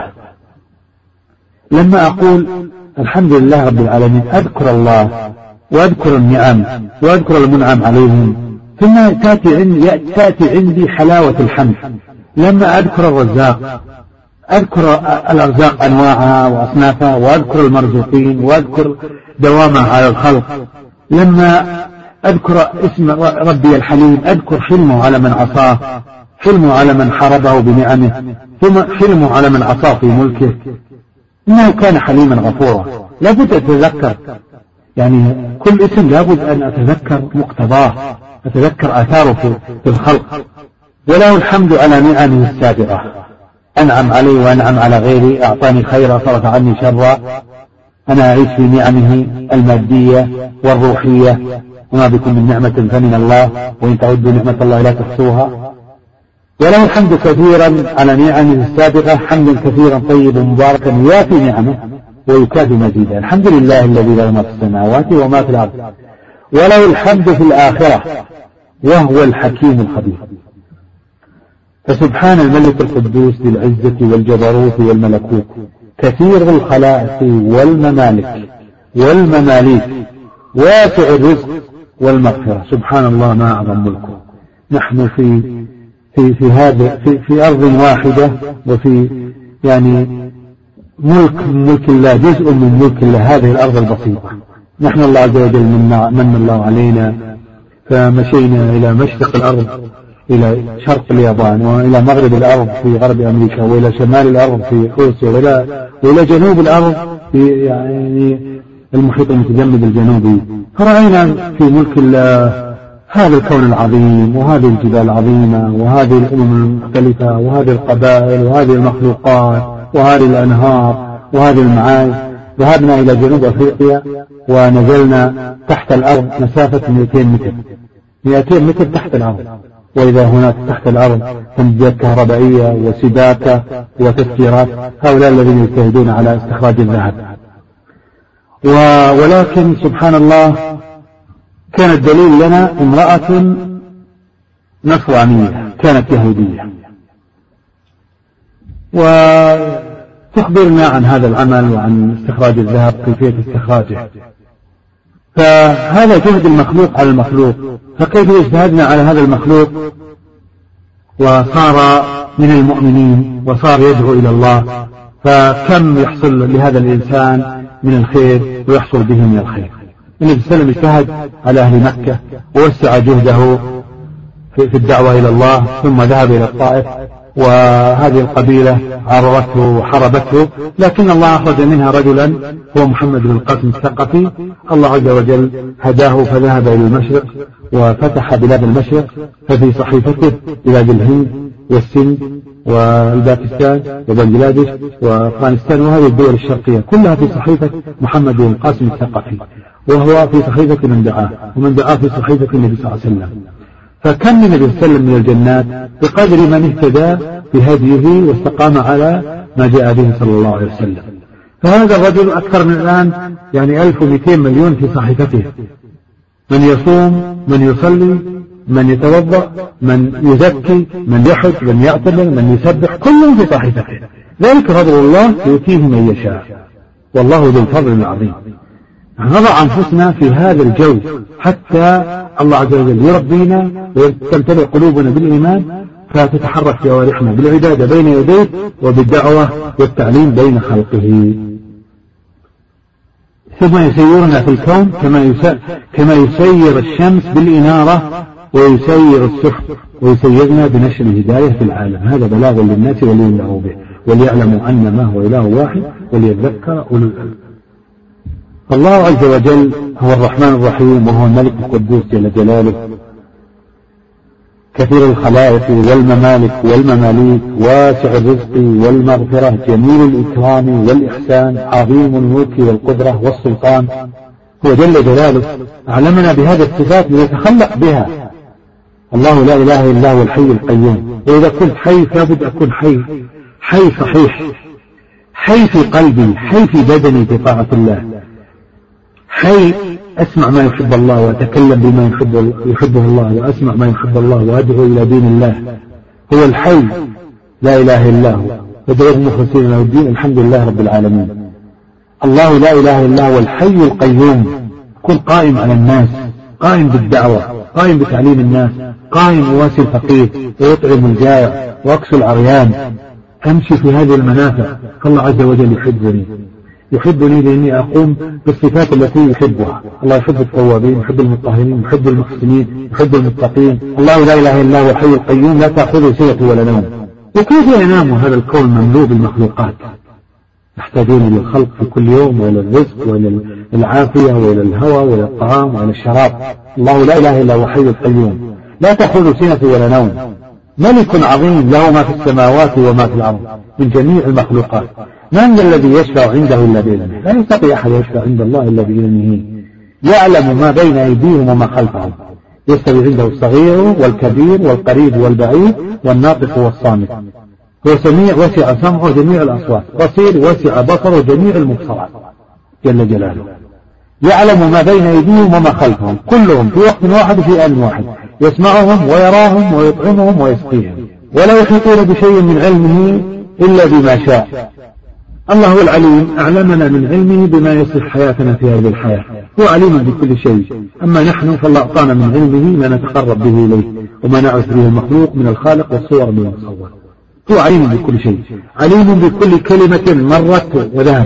لما أقول الحمد لله رب العالمين أذكر الله وأذكر النعم وأذكر المنعم عليهم ثم تأتي عندي حلاوة الحمد. لما أذكر الرزاق أذكر الأرزاق أنواعها وأصنافها وأذكر المرزوقين وأذكر دوامها على الخلق. لما أذكر اسم ربي الحليم أذكر حلمه على من عصاه حلمه على من حاربه بنعمه ثم حلمه على من عصاه في ملكه. إنه كان حليما غفورا. لابد أتذكر يعني كل اسم لابد أن أتذكر مقتضاه أتذكر آثاره في الخلق. وله الحمد على نعمه السابقة أنعم علي وأنعم على غيري أعطاني خيرا صرف عني شرا. أنا أعيش في نعمه المادية والروحية وما بكم من نعمة فمن الله وإن تعدوا نعمة الله لا تحصوها. وله الحمد كثيرا على نعمه السابقة حمدا كثيرا طيبا مباركا يوافي نعمه ويكافي مزيدا. الحمد لله الذي له ما في السماوات وما في الأرض وله الحمد في الآخرة وهو الحكيم الخبير. فسبحان الملك القدوس ذي العزة والجبروت والملكوت كثير الخلائق والمماليك واسع الرزق والمغفرة. سبحان الله ما أعظم ملكه. نحن في أرض واحدة وفي يعني ملك الله جزء من ملك الله هذه الأرض البسيطة. نحن الله عز وجل من الله علينا فمشينا إلى مشرق الأرض إلى شرق اليابان، وإلى مغرب الأرض في غرب أمريكا، وإلى شمال الأرض في روسيا، وإلى جنوب الأرض في يعني المحيط المتجمد الجنوبي. فرأينا في ملك الله هذا الكون العظيم، وهذه الجبال العظيمة، وهذه الأمم المختلفة، وهذه القبائل، وهذه المخلوقات، وهذه الأنهار، وهذه المعايش. ذهبنا إلى جنوب أفريقيا ونزلنا تحت الأرض مسافة 200 متر، 200 متر تحت الأرض، وإذا هناك تحت الأرض تمديدات كهربائية وسباكة وتسكيرات. هؤلاء الذين يجتهدون على استخراج الذهب. ولكن سبحان الله كان الدليل لنا امرأة نصرانية كانت يهودية، وتخبرنا عن هذا العمل وعن استخراج الذهب، كيفية استخراجه. فهذا جهد المخلوق على المخلوق، فكيف اجتهدنا على هذا المخلوق وصار من المؤمنين وصار يدعو إلى الله، فكم يحصل لهذا الإنسان من الخير ويحصل به من الخير. النبي صلى الله عليه وسلم اجتهد على أهل مكة ووسع جهده في الدعوة إلى الله، ثم ذهب إلى الطائف، وهذه القبيلة عرضته وحربته، لكن الله أخرج منها رجلا هو محمد بن القاسم الثقفي. الله عز وجل هداه فذهب إلى المشرق وفتح بلاد المشرق، ففي صحيفته بلاد الهند والسند والباكستان وبنجلاديش وأفغانستان وهذه الدول الشرقية كلها في صحيفة محمد بن القاسم الثقفي، وهو في صحيفة من دعاه، ومن دعاه في صحيفة النبي صلى الله عليه وسلم. فكم من النبي صلى الله عليه وسلم من الجنات بقدر من اهتدى بهديه واستقام على ما جاء به صلى الله عليه وسلم. فهذا الرجل أكثر من الآن يعني 1200 مليون في صحيفته، من يصوم، من يصلي، من يتوضأ، من يزكي، من يحج، من يعتمر، من يسبح، كلهم في صحيفته. ذلك فضل الله يؤتيه من يشاء، والله ذو الفضل العظيم. نضع أنفسنا في هذا الجو حتى الله عز وجل يربينا وتمتلئ قلوبنا بالإيمان، فتتحرك جوارحنا بالعبادة بين يديه وبالدعوة والتعليم بين خلقه. ثم يسيرنا في الكون كما يسير الشمس بالإنارة ويسير السحب، ويسيرنا بنشر الهداية في العالم. هذا بلاغ للناس ولينذروا به وليعلموا أن ما هو إله واحد وليذكر أولو الألباب. الله عز وجل هو الرحمن الرحيم، وهو الملك القدوس جل جلاله، كثير الخلائق والممالك والمماليك، واسع الرزق والمغفرة، جميل الإكرام والإحسان، عظيم الملك والقدرة والسلطان. هو جل جلاله أعلمنا بهذه الصفات ليتخلق بها. الله لا إله إلا هو الحي القيوم، وإذا كنت حي فابد أكون حي صحيح، حي في قلبي، حي في بدني بطاعة الله، حي أسمع ما يحب الله وأتكلم بما يحبه الله، وأسمع ما يحب الله وأدعو إلى دين الله. هو الحي لا إله إلا هو، ودعوه المخلصين له الدين، الحمد لله رب العالمين. الله لا إله إلا هو الحي القيوم، كن قائم على الناس، قائم بالدعوة، قائم بتعليم الناس، قائم واسي الفقير ويطعم الجائع وأكسو العريان، أمشي في هذه المنافع. فالله عز وجل يحبني لأني أقوم بالصفات التي يحبها. الله يحب التوابين، يحب المطهرين، يحب المحسنين، يحب المتقين. الله لا إله إلا هو الحي القيوم لا تأخذه سنة ولا نوم. وكيف ينام هذا الكون مملوء بالمخلوقات؟ يحتاجون للخلق في كل يوم، وإلى الرزق، وإلى العافية، وإلى الهواء، وإلى الطعام، وإلى الشراب. الله لا إله إلا هو الحي القيوم لا تأخذه سنة ولا نوم، ملك عظيم له ما في السماوات وما في الأرض من جميع المخلوقات. من الذي يشفع عنده إلا بإذنه؟ لا يستطيع أحد يشفع عند الله إلا بإذنه. يعلم ما بين أيديهم وما خلفهم، يستوي عنده الصغير والكبير والقريب والبعيد والناطق والصامت. هو سميع وسع سمعه جميع الأصوات، بصير وسع بصره جميع المبصرات جل جلاله. يعلم ما بين أيديهم وما خلفهم، كلهم في وقت واحد في آن واحد، يسمعهم ويراهم ويطعمهم ويسقيهم، ولا يحيطون بشيء من علمه إلا بما شاء. الله هو العليم، أعلمنا من علمه بما يصلح حياتنا في هذه الحياة، هو عليم بكل شيء. أما نحن فالله أعطانا من علمه ما نتقرب به إليه، وما نعرف به المخلوق من الخالق والصور من المصور. هو عليم بكل شيء، عليم بكل كلمة مرت وذهبت،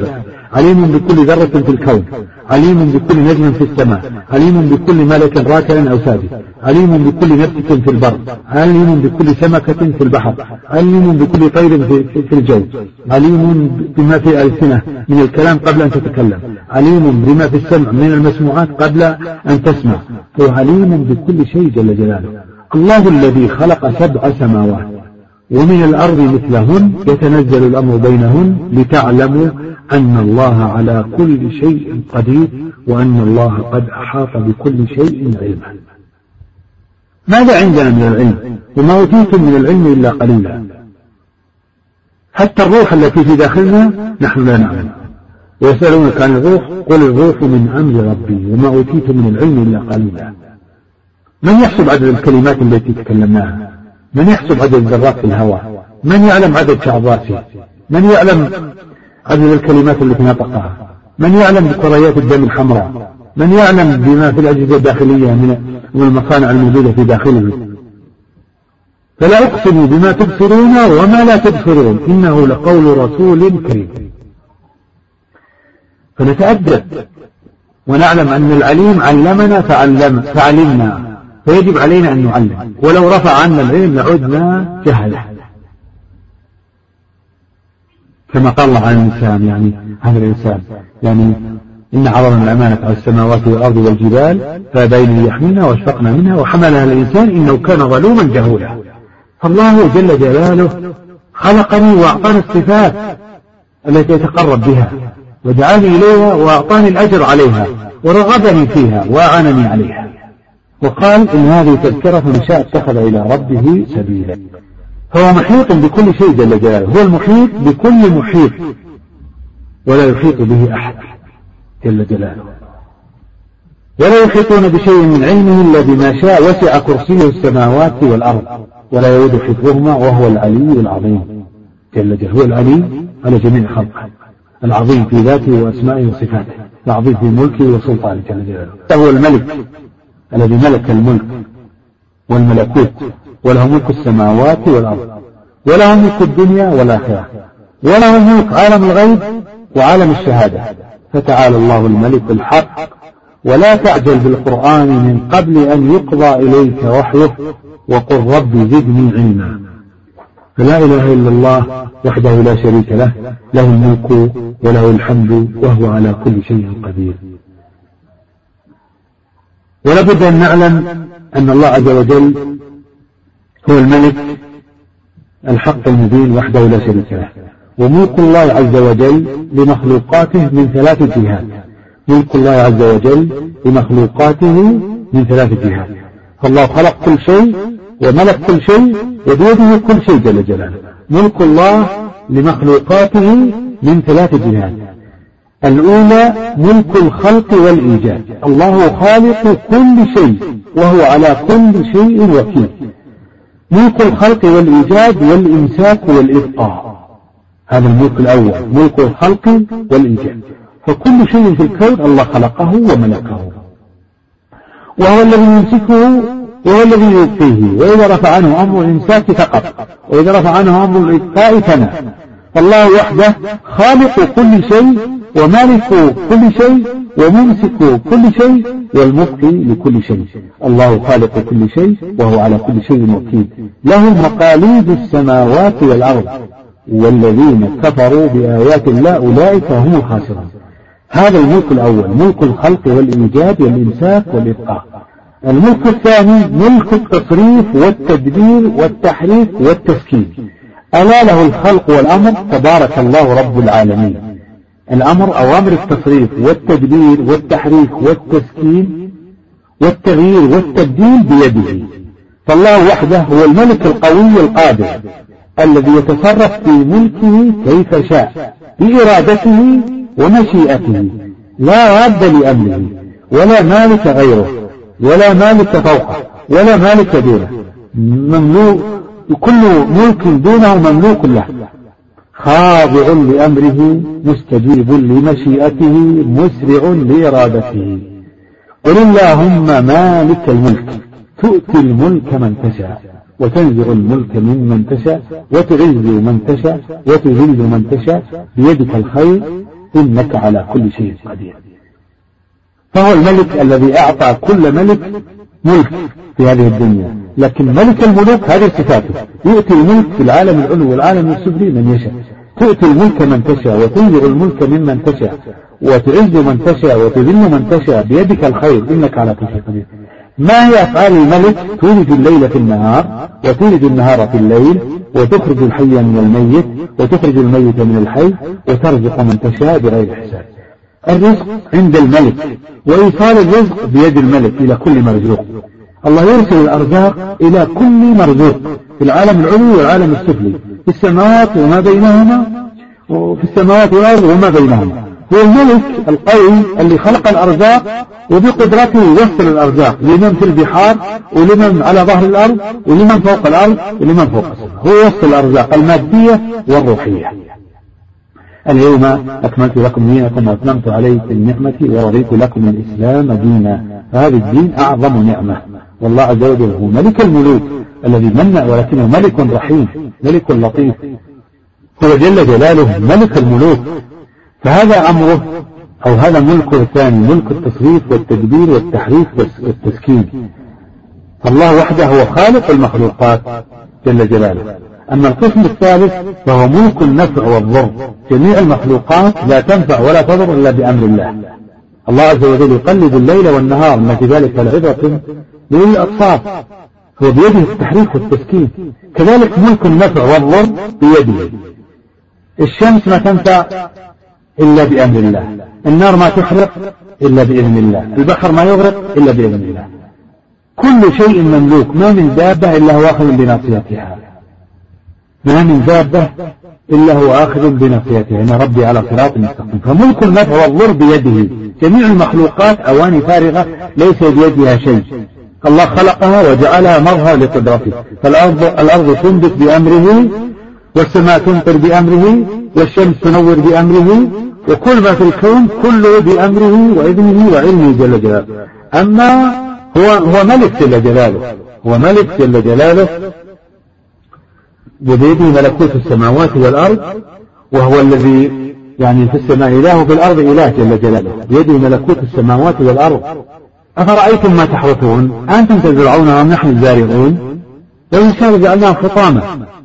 عليم بكل ذرة في الكون، عليم بكل نجم في السماء، عليم بكل ملك راكع أو ساجد، عليم بكل نبتة في البر، عليم بكل سمكة في البحر، عليم بكل طير في الجو، عليم بما في الألسنة من الكلام قبل أن تتكلم، عليم بما في السمع من المسموعات قبل أن تسمع، هو عليم بكل شيء جل جلاله. الله الذي خلق 7 سماوات ومن الأرض مثلهن يتنزل الأمر بينهن لتعلموا أن الله على كل شيء قدير وأن الله قد أحاط بكل شيء علما. ماذا عندنا من العلم؟ وما أوتيتم من العلم إلا قليلا. حتى الروح التي في داخلنا نحن لا نعلم. ويسألونك عن الروح قل الروح من أمر ربي وما أوتيتم من العلم إلا قليلا. من يحسب عدد الكلمات التي تكلمناها؟ من يحسب عدد الذرات في الهواء؟ من يعلم عدد شعر راسه؟ من يعلم عدد الكلمات التي نطقها؟ من يعلم بكريات الدم الحمراء؟ من يعلم بما في الأجهزة الداخلية من المصانع الموجودة في داخله؟ فلا أقسم بما تبصرون وما لا تبصرون إنه لقول رسول كريم. فنتأدب ونعلم أن العليم علمنا فعلمنا، فيجب علينا أن نعلم، ولو رفع عنا العلم لعدنا جهلا. كما قال الله عن الإنسان، يعني هذا الإنسان يعني إن عرضنا الأمانة على السماوات والأرض والجبال فأبين أن يحملنها واشفقنا منها وحملها الإنسان إنه كان ظلوما جهولا. فالله جل جلاله خلقني وأعطاني الصفات التي يتقرب بها وجعلني إليها وأعطاني الأجر عليها ورغبني فيها وأعانني عليها، وقال إن هذه تذكرة من شاء اتخذ إلى ربه سبيلا. فهو محيط بكل شيء جل جلاله، هو المحيط بكل محيط ولا يحيط به أحد جل جلاله. ولا يحيطون بشيء من علمه إلا بما شاء، وسع كرسيه السماوات والأرض ولا يؤوده حفظهما وهو العلي العظيم جل جلاله. هو العلي على جميع خلقه، العظيم في ذاته وأسمائه وصفاته، العظيم في ملكه وسلطانه جل جلاله. هو الملك الذي ملك الملك والملكوت وله ملك السماوات والأرض وله ملك الدنيا والآخرة وله ملك عالم الغيب وعالم الشهادة. فتعالى الله الملك الحق. ولا تعجل بالقرآن من قبل أن يقضى إليك وحيه وقل رب زدني علما. فلا إله إلا الله وحده لا شريك له، له الملك وله الحمد وهو على كل شيء قدير. ولابد أن نعلم أن الله عز وجل هو الملك الحق المبين وحده لا شريك له، وملك الله عز وجل لمخلوقاته من 3 جهات. ملك الله عز وجل لمخلوقاته من 3 جهات. فالله خلق كل شيء وملك كل شيء وبيده كل شيء جل جلاله. ملك الله لمخلوقاته من 3 جهات. الأولى ملك الخلق والإيجاد، الله خالق كل شيء وهو على كل شيء وكيل. ملك الخلق والإيجاد والإمساك والإبقاء، هذا الملك الأول، ملك الخلق والإيجاد. فكل شيء في الكون الله خلقه وملكه، وهو الذي يمسكه وهو الذي يبقيه، وإذا رفع عنه أمر الإمساك فقط وإذا رفع عنه أمر الإبقاء فنى. فالله وحده خالق كل شيء ومالك كل شيء وممسك كل شيء والمبقي لكل شيء. الله خالق كل شيء وهو على كل شيء وكيل. له مقاليد السماوات والأرض والذين كفروا بآيات الله أولئك هم الخاسرون. هذا الملك الأول، ملك الخلق والإيجاد والإمساك والإبقاء. الملك الثاني ملك التصريف والتدبير والتحريك والتسكين. ألا له الخلق والأمر تبارك الله رب العالمين. الأمر أوامر التصريف والتدبير والتحريك والتسكين والتغيير والتبديل بيده. فالله وحده هو الملك القوي القادر الذي يتصرف في ملكه كيف شاء بإرادته ومشيئته، لا راد لأمره ولا مالك غيره ولا مالك فوقه ولا مالك دونه. مملوك، كل ملك دونه مملوك له، خاضع لأمره مستجيب لمشيئته مسرع لإرادته. قل اللهم مالك الملك تؤتي الملك من تشاء وتنزع الملك ممن تشاء وتعز من تشاء وتذل من تشاء بيدك الخير إنك على كل شيء قدير. فهو الملك الذي أعطى كل ملك ملك في هذه الدنيا، لكن ملك الملوك هذه صفاته، يؤتي الملك في العالم العلوي والعالم السفلي من يشاء، تؤتي الملك من تشاء وتنزع الملك ممن تشاء وتعز من تشاء وتذل من تشاء بيدك الخير إنك على كل شيء قدير. ما هي أفعال الملك؟ تولد الليل في النهار وتولد النهار في الليل، وتخرج الحي من الميت وتخرج الميت من الحي، وترزق من تشاء بغير حساب. الرزق عند الملك، وإيصال الرزق بيد الملك إلى كل مرزوق. الله يرسل الأرزاق إلى كل مرزوق في العالم العلوي والعالم السفلي، في السماوات وما بينهما، وفي السماوات والأرض وما بينهما. هو الملك القوي اللي خلق الأرزاق وبقدرته يوصل الأرزاق لمن في البحار ولمن على ظهر الأرض ولمن فوق الأرض ولمن فوق السماء. هو يوصل الأرزاق المادية والروحية. اليوم أكملت لكم دينكم وأتممت عليكم نعمتي ورضيت لكم الإسلام دينا. فهذا الدين أعظم نعمة، والله عز وجل هو ملك الملوك الذي منع، ولكنه ملك رحيم ملك لطيف، هو جل جلاله ملك الملوك. فهذا أمره أو هذا ملكه الثاني، ملك التصريف والتدبير والتحريف والتسكين. الله وحده هو خالق المخلوقات جل جلاله. أما القسم الثالث فهو ملك النفع والضر، جميع المخلوقات لا تنفع ولا تضر إلا بأمر الله. الله عز وجل يقلب الليل والنهار، ما في ذلك العبرة لأولي الأبصار، هو بيده التحريف والتسكين. كذلك ملك النفع والضر بيده. الشمس ما تنفع إلا بأمر الله، النار ما تحرق إلا بإذن الله، البحر ما يغرق إلا بإذن الله. كل شيء مملوك، ما من دابة إلا هو آخذ بناصيتها، ما من دابة إلا هو آخذ بناصيتها، إن ربي على صراط مستقيم. فملك النفع والضر بيده، جميع المخلوقات أواني فارغة ليس بيدها شيء، الله خلقها وجعلها مظهر لقدرته. فالأرض تنبت بأمره، والسماء تمطر بأمره، والشمس تنور بأمره، وكل ما في الكون كله بأمره وإذنه وعلمه جل جلاله. أما هو ملك جل جلاله، هو ملك جل جلاله، بيده ملكوت السماوات والأرض، وهو الذي يعني في السماء إله وفي الأرض إله جل جلاله، بيده ملكوت السماوات والأرض. أفرأيتم ما تحرثون أنتم تزرعون أم نحن الزارعون؟ لو إن شاء جعلناها حطاما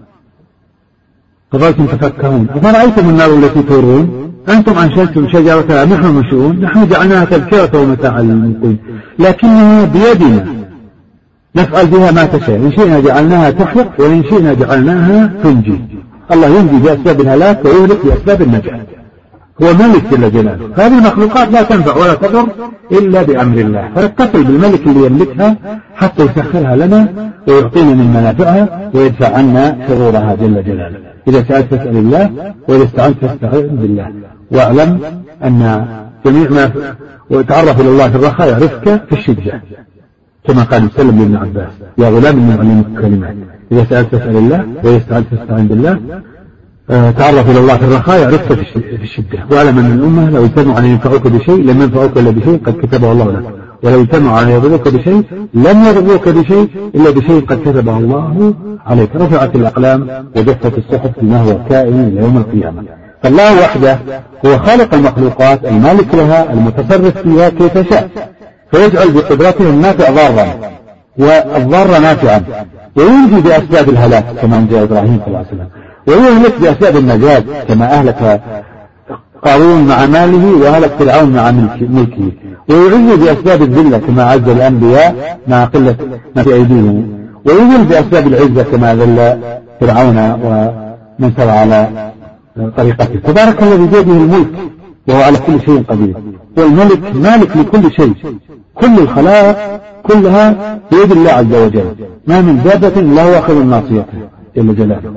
فظلتم تفكرون. أفرأيتم النار التي تورون أنتم أنشأتم شجرتها أم نحن المنشئون؟ نحن جعلناها تذكرة ومتاعا للمقيم، لكنها بيدنا نفعل بها ما تشاء، إن شئنا جعلناها تحرق وإن شئنا جعلناها تنجي. الله ينجي بأسباب الهلاك ويهلك بأسباب النجاة، هو ملك جل جلاله. هذه المخلوقات لا تنفع ولا تضر إلا بأمر الله، فنتصل بالملك اللي يملكها حتى يسخرها لنا ويعطينا من منافعها ويدفع عنا شرورها جل جلاله. إذا سألت فاسأل الله، وإذا استعنت فاستعن بالله، واعلم أن جميع ما وتعرف إلى الله في الرخاء يعرفك في الشدة، كما قال سلم لابن عباس: يا غلام إني أعلمك كلمات، إذا سألت فاسأل الله، وإذا استعنت فاستعن بالله. تعرف إلى الله في الرخاء يعرفك في الشدة. واعلم أن الأمة لو اجتمعوا أن ينفعوك بشيء لم ينفعوك إلا بشيء قد كتبه الله لك، ولو اجتمعوا أن يضروك بشيء لم يضروك بشيء إلا بشيء قد كتبه الله عليك. رفعت الأقلام وجفت الصحف بما هو كائن إلى يوم القيامة. فالله وحده هو خالق المخلوقات، المالك لها، المتصرف فيها كيف شاء، فيجعل بقدرته النافع ضارا والضار نافعا، وينجي بأسباب الهلاك كما أنجى إبراهيم صلى الله عليه وسلم، ويهلك بأسباب النجاة كما أهلك قارون مع ماله وأهلك فرعون مع ملكه، ويعز بأسباب الذلة كما عز الأنبياء مع قلة ما في أيديهم، ويذل بأسباب العزة كما ذل فرعون ومن سار على طريقته. تبارك الذي بيده الملك وهو على كل شيء قدير، والملك مالك لكل شيء، كل الخلائق كلها بيد الله عز وجل، ما من دابة لا يأخذ الناصية جل جلاله.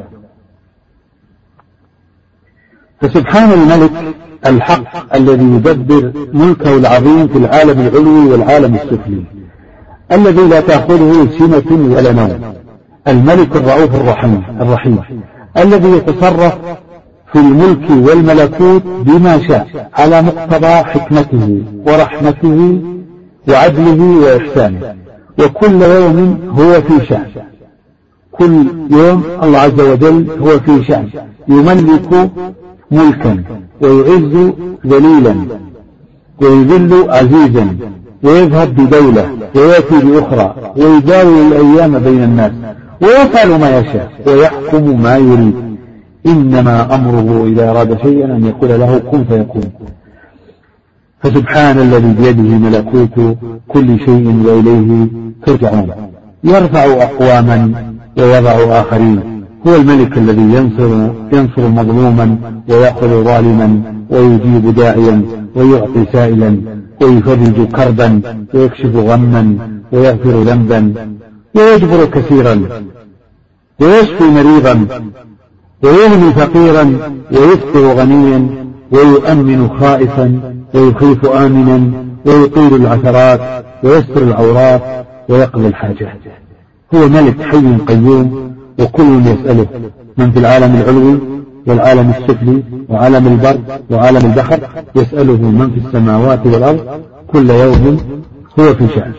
فسبحان الملك الحق الذي يدبر ملكه العظيم في العالم العلوي والعالم السفلي، الذي لا تأخذه سنة ولا نوم، الملك الرؤوف الرحيم الذي يتصرف في الملك والملكوت بما شاء على مقتضى حكمته ورحمته وعدله وإحسانه، وكل يوم هو في شأن، كل يوم الله عز وجل هو في شأن، يملك ملكا، ويعز ذليلا، ويذل عزيزا، ويذهب بدولة ويأتي بأخرى، ويداول الأيام بين الناس، ويفعل ما يشاء، ويحكم ما يريد. إنما أمره إذا أراد شيئا أن يقول له كن فيكون. فسبحان الذي بيده ملكوت كل شيء وإليه ترجعون. يرفع أقواما ويضع آخرين. هو الملك الذي ينصر مظلوما ويأخذ ظالما، ويجيب داعيا ويعطي سائلا، ويفرج كربا ويكشف غما، ويغفر ذنبا ويجبر كثيرا، ويشفي مريضا، ويغني فقيرا، ويفطر غنيا، ويؤمن خائفا، ويخيف آمنا، ويطيل العثرات، ويستر العورات، ويقضي الحاجات. هو ملك حي قيوم، وكل يسأله. من في العالم العلوي والعالم السفلي وعالم البر وعالم البحر يسأله من في السماوات والأرض كل يوم هو في شأن.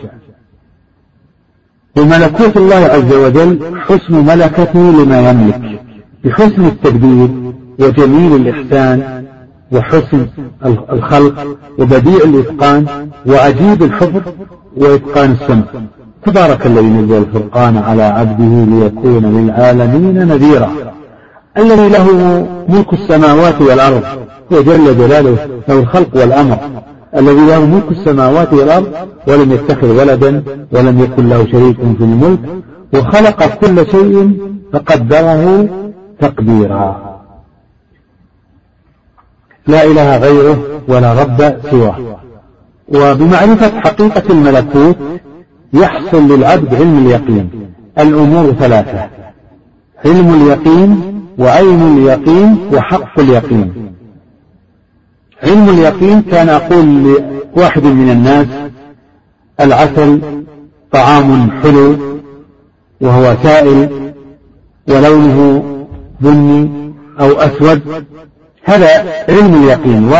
وملكوت الله عز وجل حسن ملكته لما يملك، بحسن التدبير وجميل الإحسان وحسن الخلق وبديع الإتقان وعجيب الحفظ وإتقان السمع. تبارك الذي نزل الفرقان على عبده ليكون للعالمين نذيرا. الذي له ملك السماوات والأرض هو جل جلاله، له الخلق والأمر. الذي له ملك السماوات والأرض ولم يتخذ ولدا ولم يكن له شريك في الملك، وخلق كل شيء فقدره تقديرا. لا إله غيره ولا رب سواه. وبمعرفة حقيقة الملكوت يحصل للعبد علم اليقين. الأمور ثلاثة: علم اليقين، وعين اليقين، وحق اليقين. علم اليقين كان أقول لواحد من الناس: العسل طعام حلو وهو سائل ولونه بني أو أسود، هذا علم اليقين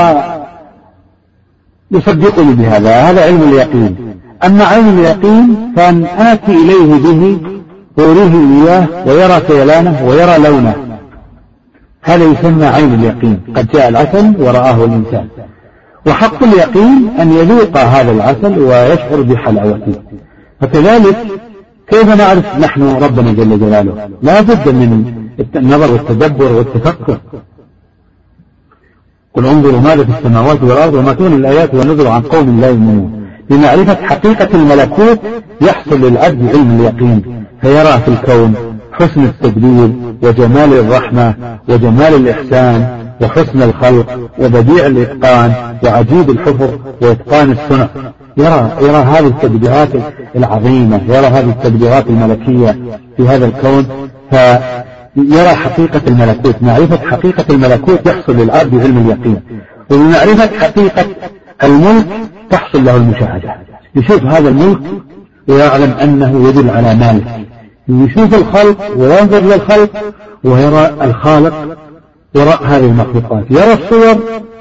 ويصدقني بهذا، هذا علم اليقين. أما عين اليقين كان آتي إليه به وأريه إياه ويرى سيلانه ويرى لونه، هذا يسمى عين اليقين. قد جاء العسل ورآه الإنسان. وحق اليقين أن يذوق هذا العسل ويشعر بحلاوته. فكذلك كيف نعرف نحن ربنا جل جلاله؟ لا بد من النظر والتدبر والتفكر. قل انظروا ماذا في السماوات والأرض وما تغني الآيات والنذر عن قوم لا يؤمنون. بمعرفة حقيقة الملكوت يحصل للعبد علم اليقين، فيرى في الكون حسن التدبير وجمال الرحمة وجمال الإحسان وحسن الخلق وبديع الإتقان وعجيب الحفظ وإتقان الصنع. يرى هذه التدبيرات العظيمة، يرى هذه التدبيرات الملكية في هذا الكون، فيرى حقيقة الملكوت. معرفة حقيقة الملكوت يحصل للعبد علم اليقين. وبمعرفة حقيقة الملك تحصل له المشاهدة. يشوف هذا الملك ويعلم أنه يدل على مالك. يشوف الخلق وينظر للخلق ويرى الخالق وراء هذه المخلوقات. يرى الصور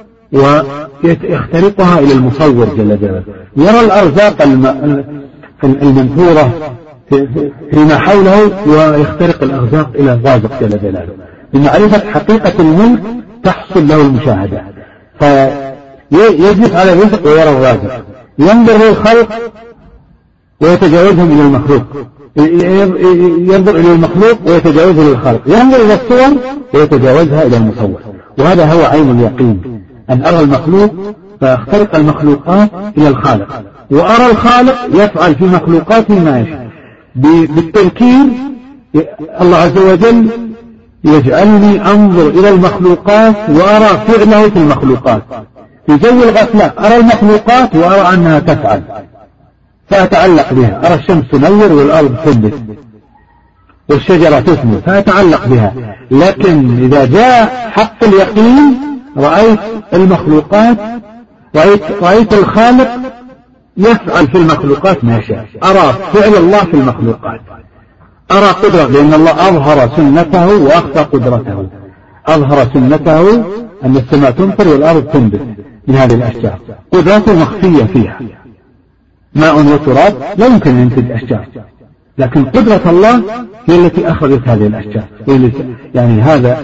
ويخترقها إلى المصور جل جلاله. يرى الأرزاق المنثورة فيما حوله ويخترق الأرزاق إلى الرازق جل جلاله. بمعرفة حقيقة الملك تحصل له المشاهدة، فيجلس على الرزق ويرى الرازق، ينظر للخلق ويتجاوزهم إلى المخلوق، ينظر إلى المخلوق ويتجاوزه للخالق، ينظر إلى الصور ويتجاوزها إلى المصور. وهذا هو عين اليقين، أن أرى المخلوق فأخترق المخلوقات إلى الخالق، وأرى الخالق يفعل في مخلوقاته ما يشاء. بالتذكير الله عز وجل يجعلني أنظر إلى المخلوقات وأرى فعله في المخلوقات. في جو الغفلة أرى المخلوقات وأرى أنها تفعل فأتعلق بها. أرى الشمس تنور والأرض تنبت والشجرة تثمر فأتعلق بها. لكن إذا جاء حق اليقين رأيت المخلوقات، رأيت الخالق يفعل في المخلوقات ما يشاء. أرى فعل الله في المخلوقات، أرى قدرة، لأن الله أظهر سنته وأخفى قدرته. أظهر سنته أن السماء تمطر والأرض تنبت من هذه الأشجار، قدرته مخفية فيها. ماء وتراب لا يمكن أن ينتج أشجار، لكن قدرة الله هي التي أخرجت هذه الأشجار. يعني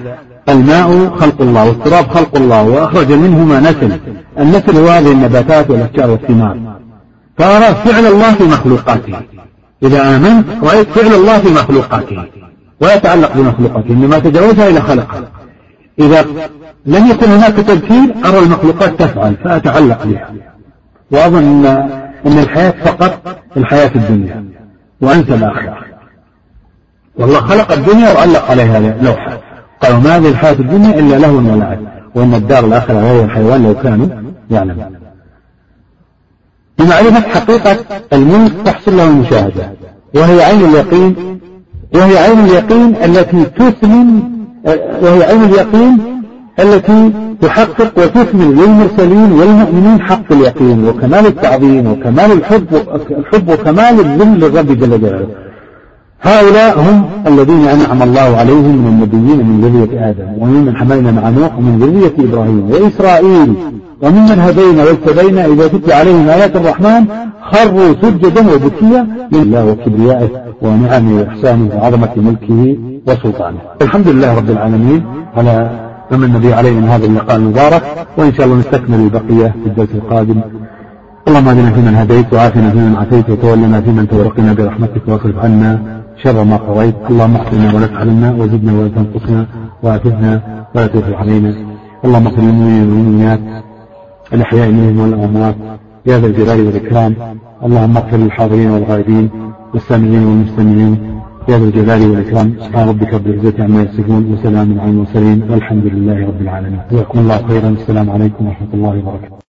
الماء خلق الله والتراب خلق الله، وأخرج منهما نسل. النسل هو هذه النباتات والأشجار والثمار. فأرى فعل الله في مخلوقاته. إذا آمنت رأيت فعل الله في مخلوقاته ويتعلق بمخلوقاته، إنما تجاوزها إلى خلقها. إذا لم يكن هناك تذكير أرى المخلوقات تفعل فأتعلق بها، وأظن أن الحياة فقط الحياة الدنيا وأنسى الآخرة. والله خلق الدنيا وعلق عليها لوحة، قالوا ما هذه الحياة الدنيا إلا لهو ولعب، وإن الدار الآخرة وهي الحيوان لو كانوا يعلمون. بمعرفة حقيقة الملك تحصل له المشاهدة، وهي عين اليقين، وهي عين اليقين التي تثمن، وهي عين اليقين التي تحقق وتثمن للمرسلين والمؤمنين حق اليقين وكمال التعظيم وكمال الحب وكمال الذل للرب جل جلاله. هؤلاء هم الذين أنعم الله عليهم من النبيين من ذرية آدم، وممن حملنا مع نوح ومن ذرية إبراهيم وإسرائيل وممن هدينا واجتبينا إذا تتلى عليهم آيات الرحمن خروا سجدا وبكيا لله وكبريائه ونعمه وإحسانه وعظمة ملكه وسلطانه. الحمد لله رب العالمين على من النبي عليه من هذا اللقاء المبارك، وإن شاء الله نستكمل البقية في الدرس القادم. اللهم اهدنا فيمن هديت، وعافنا فيمن عافيت، وتولنا فيمن تورقنا برحمتك، واصرف عنا شر ما قضيت. اللهم احسنا ولا تحرمنا، وزدنا ولا تنقصنا، وآتنا ولا تؤثر علينا. اللهم اغفر للمؤمنين والمؤمنات الأحياء منهم والأموات يا ذا الجلال والإكرام. اللهم اغفر للحاضرين والغائبين والسامعين والمستمعين يا ذا الجلال والإكرام. سبحان ربك رب العزة عما يصفون، وسلام على المرسلين، والحمد لله رب العالمين. جزاكم الله خيرا. السلام عليكم ورحمة الله وبركاته.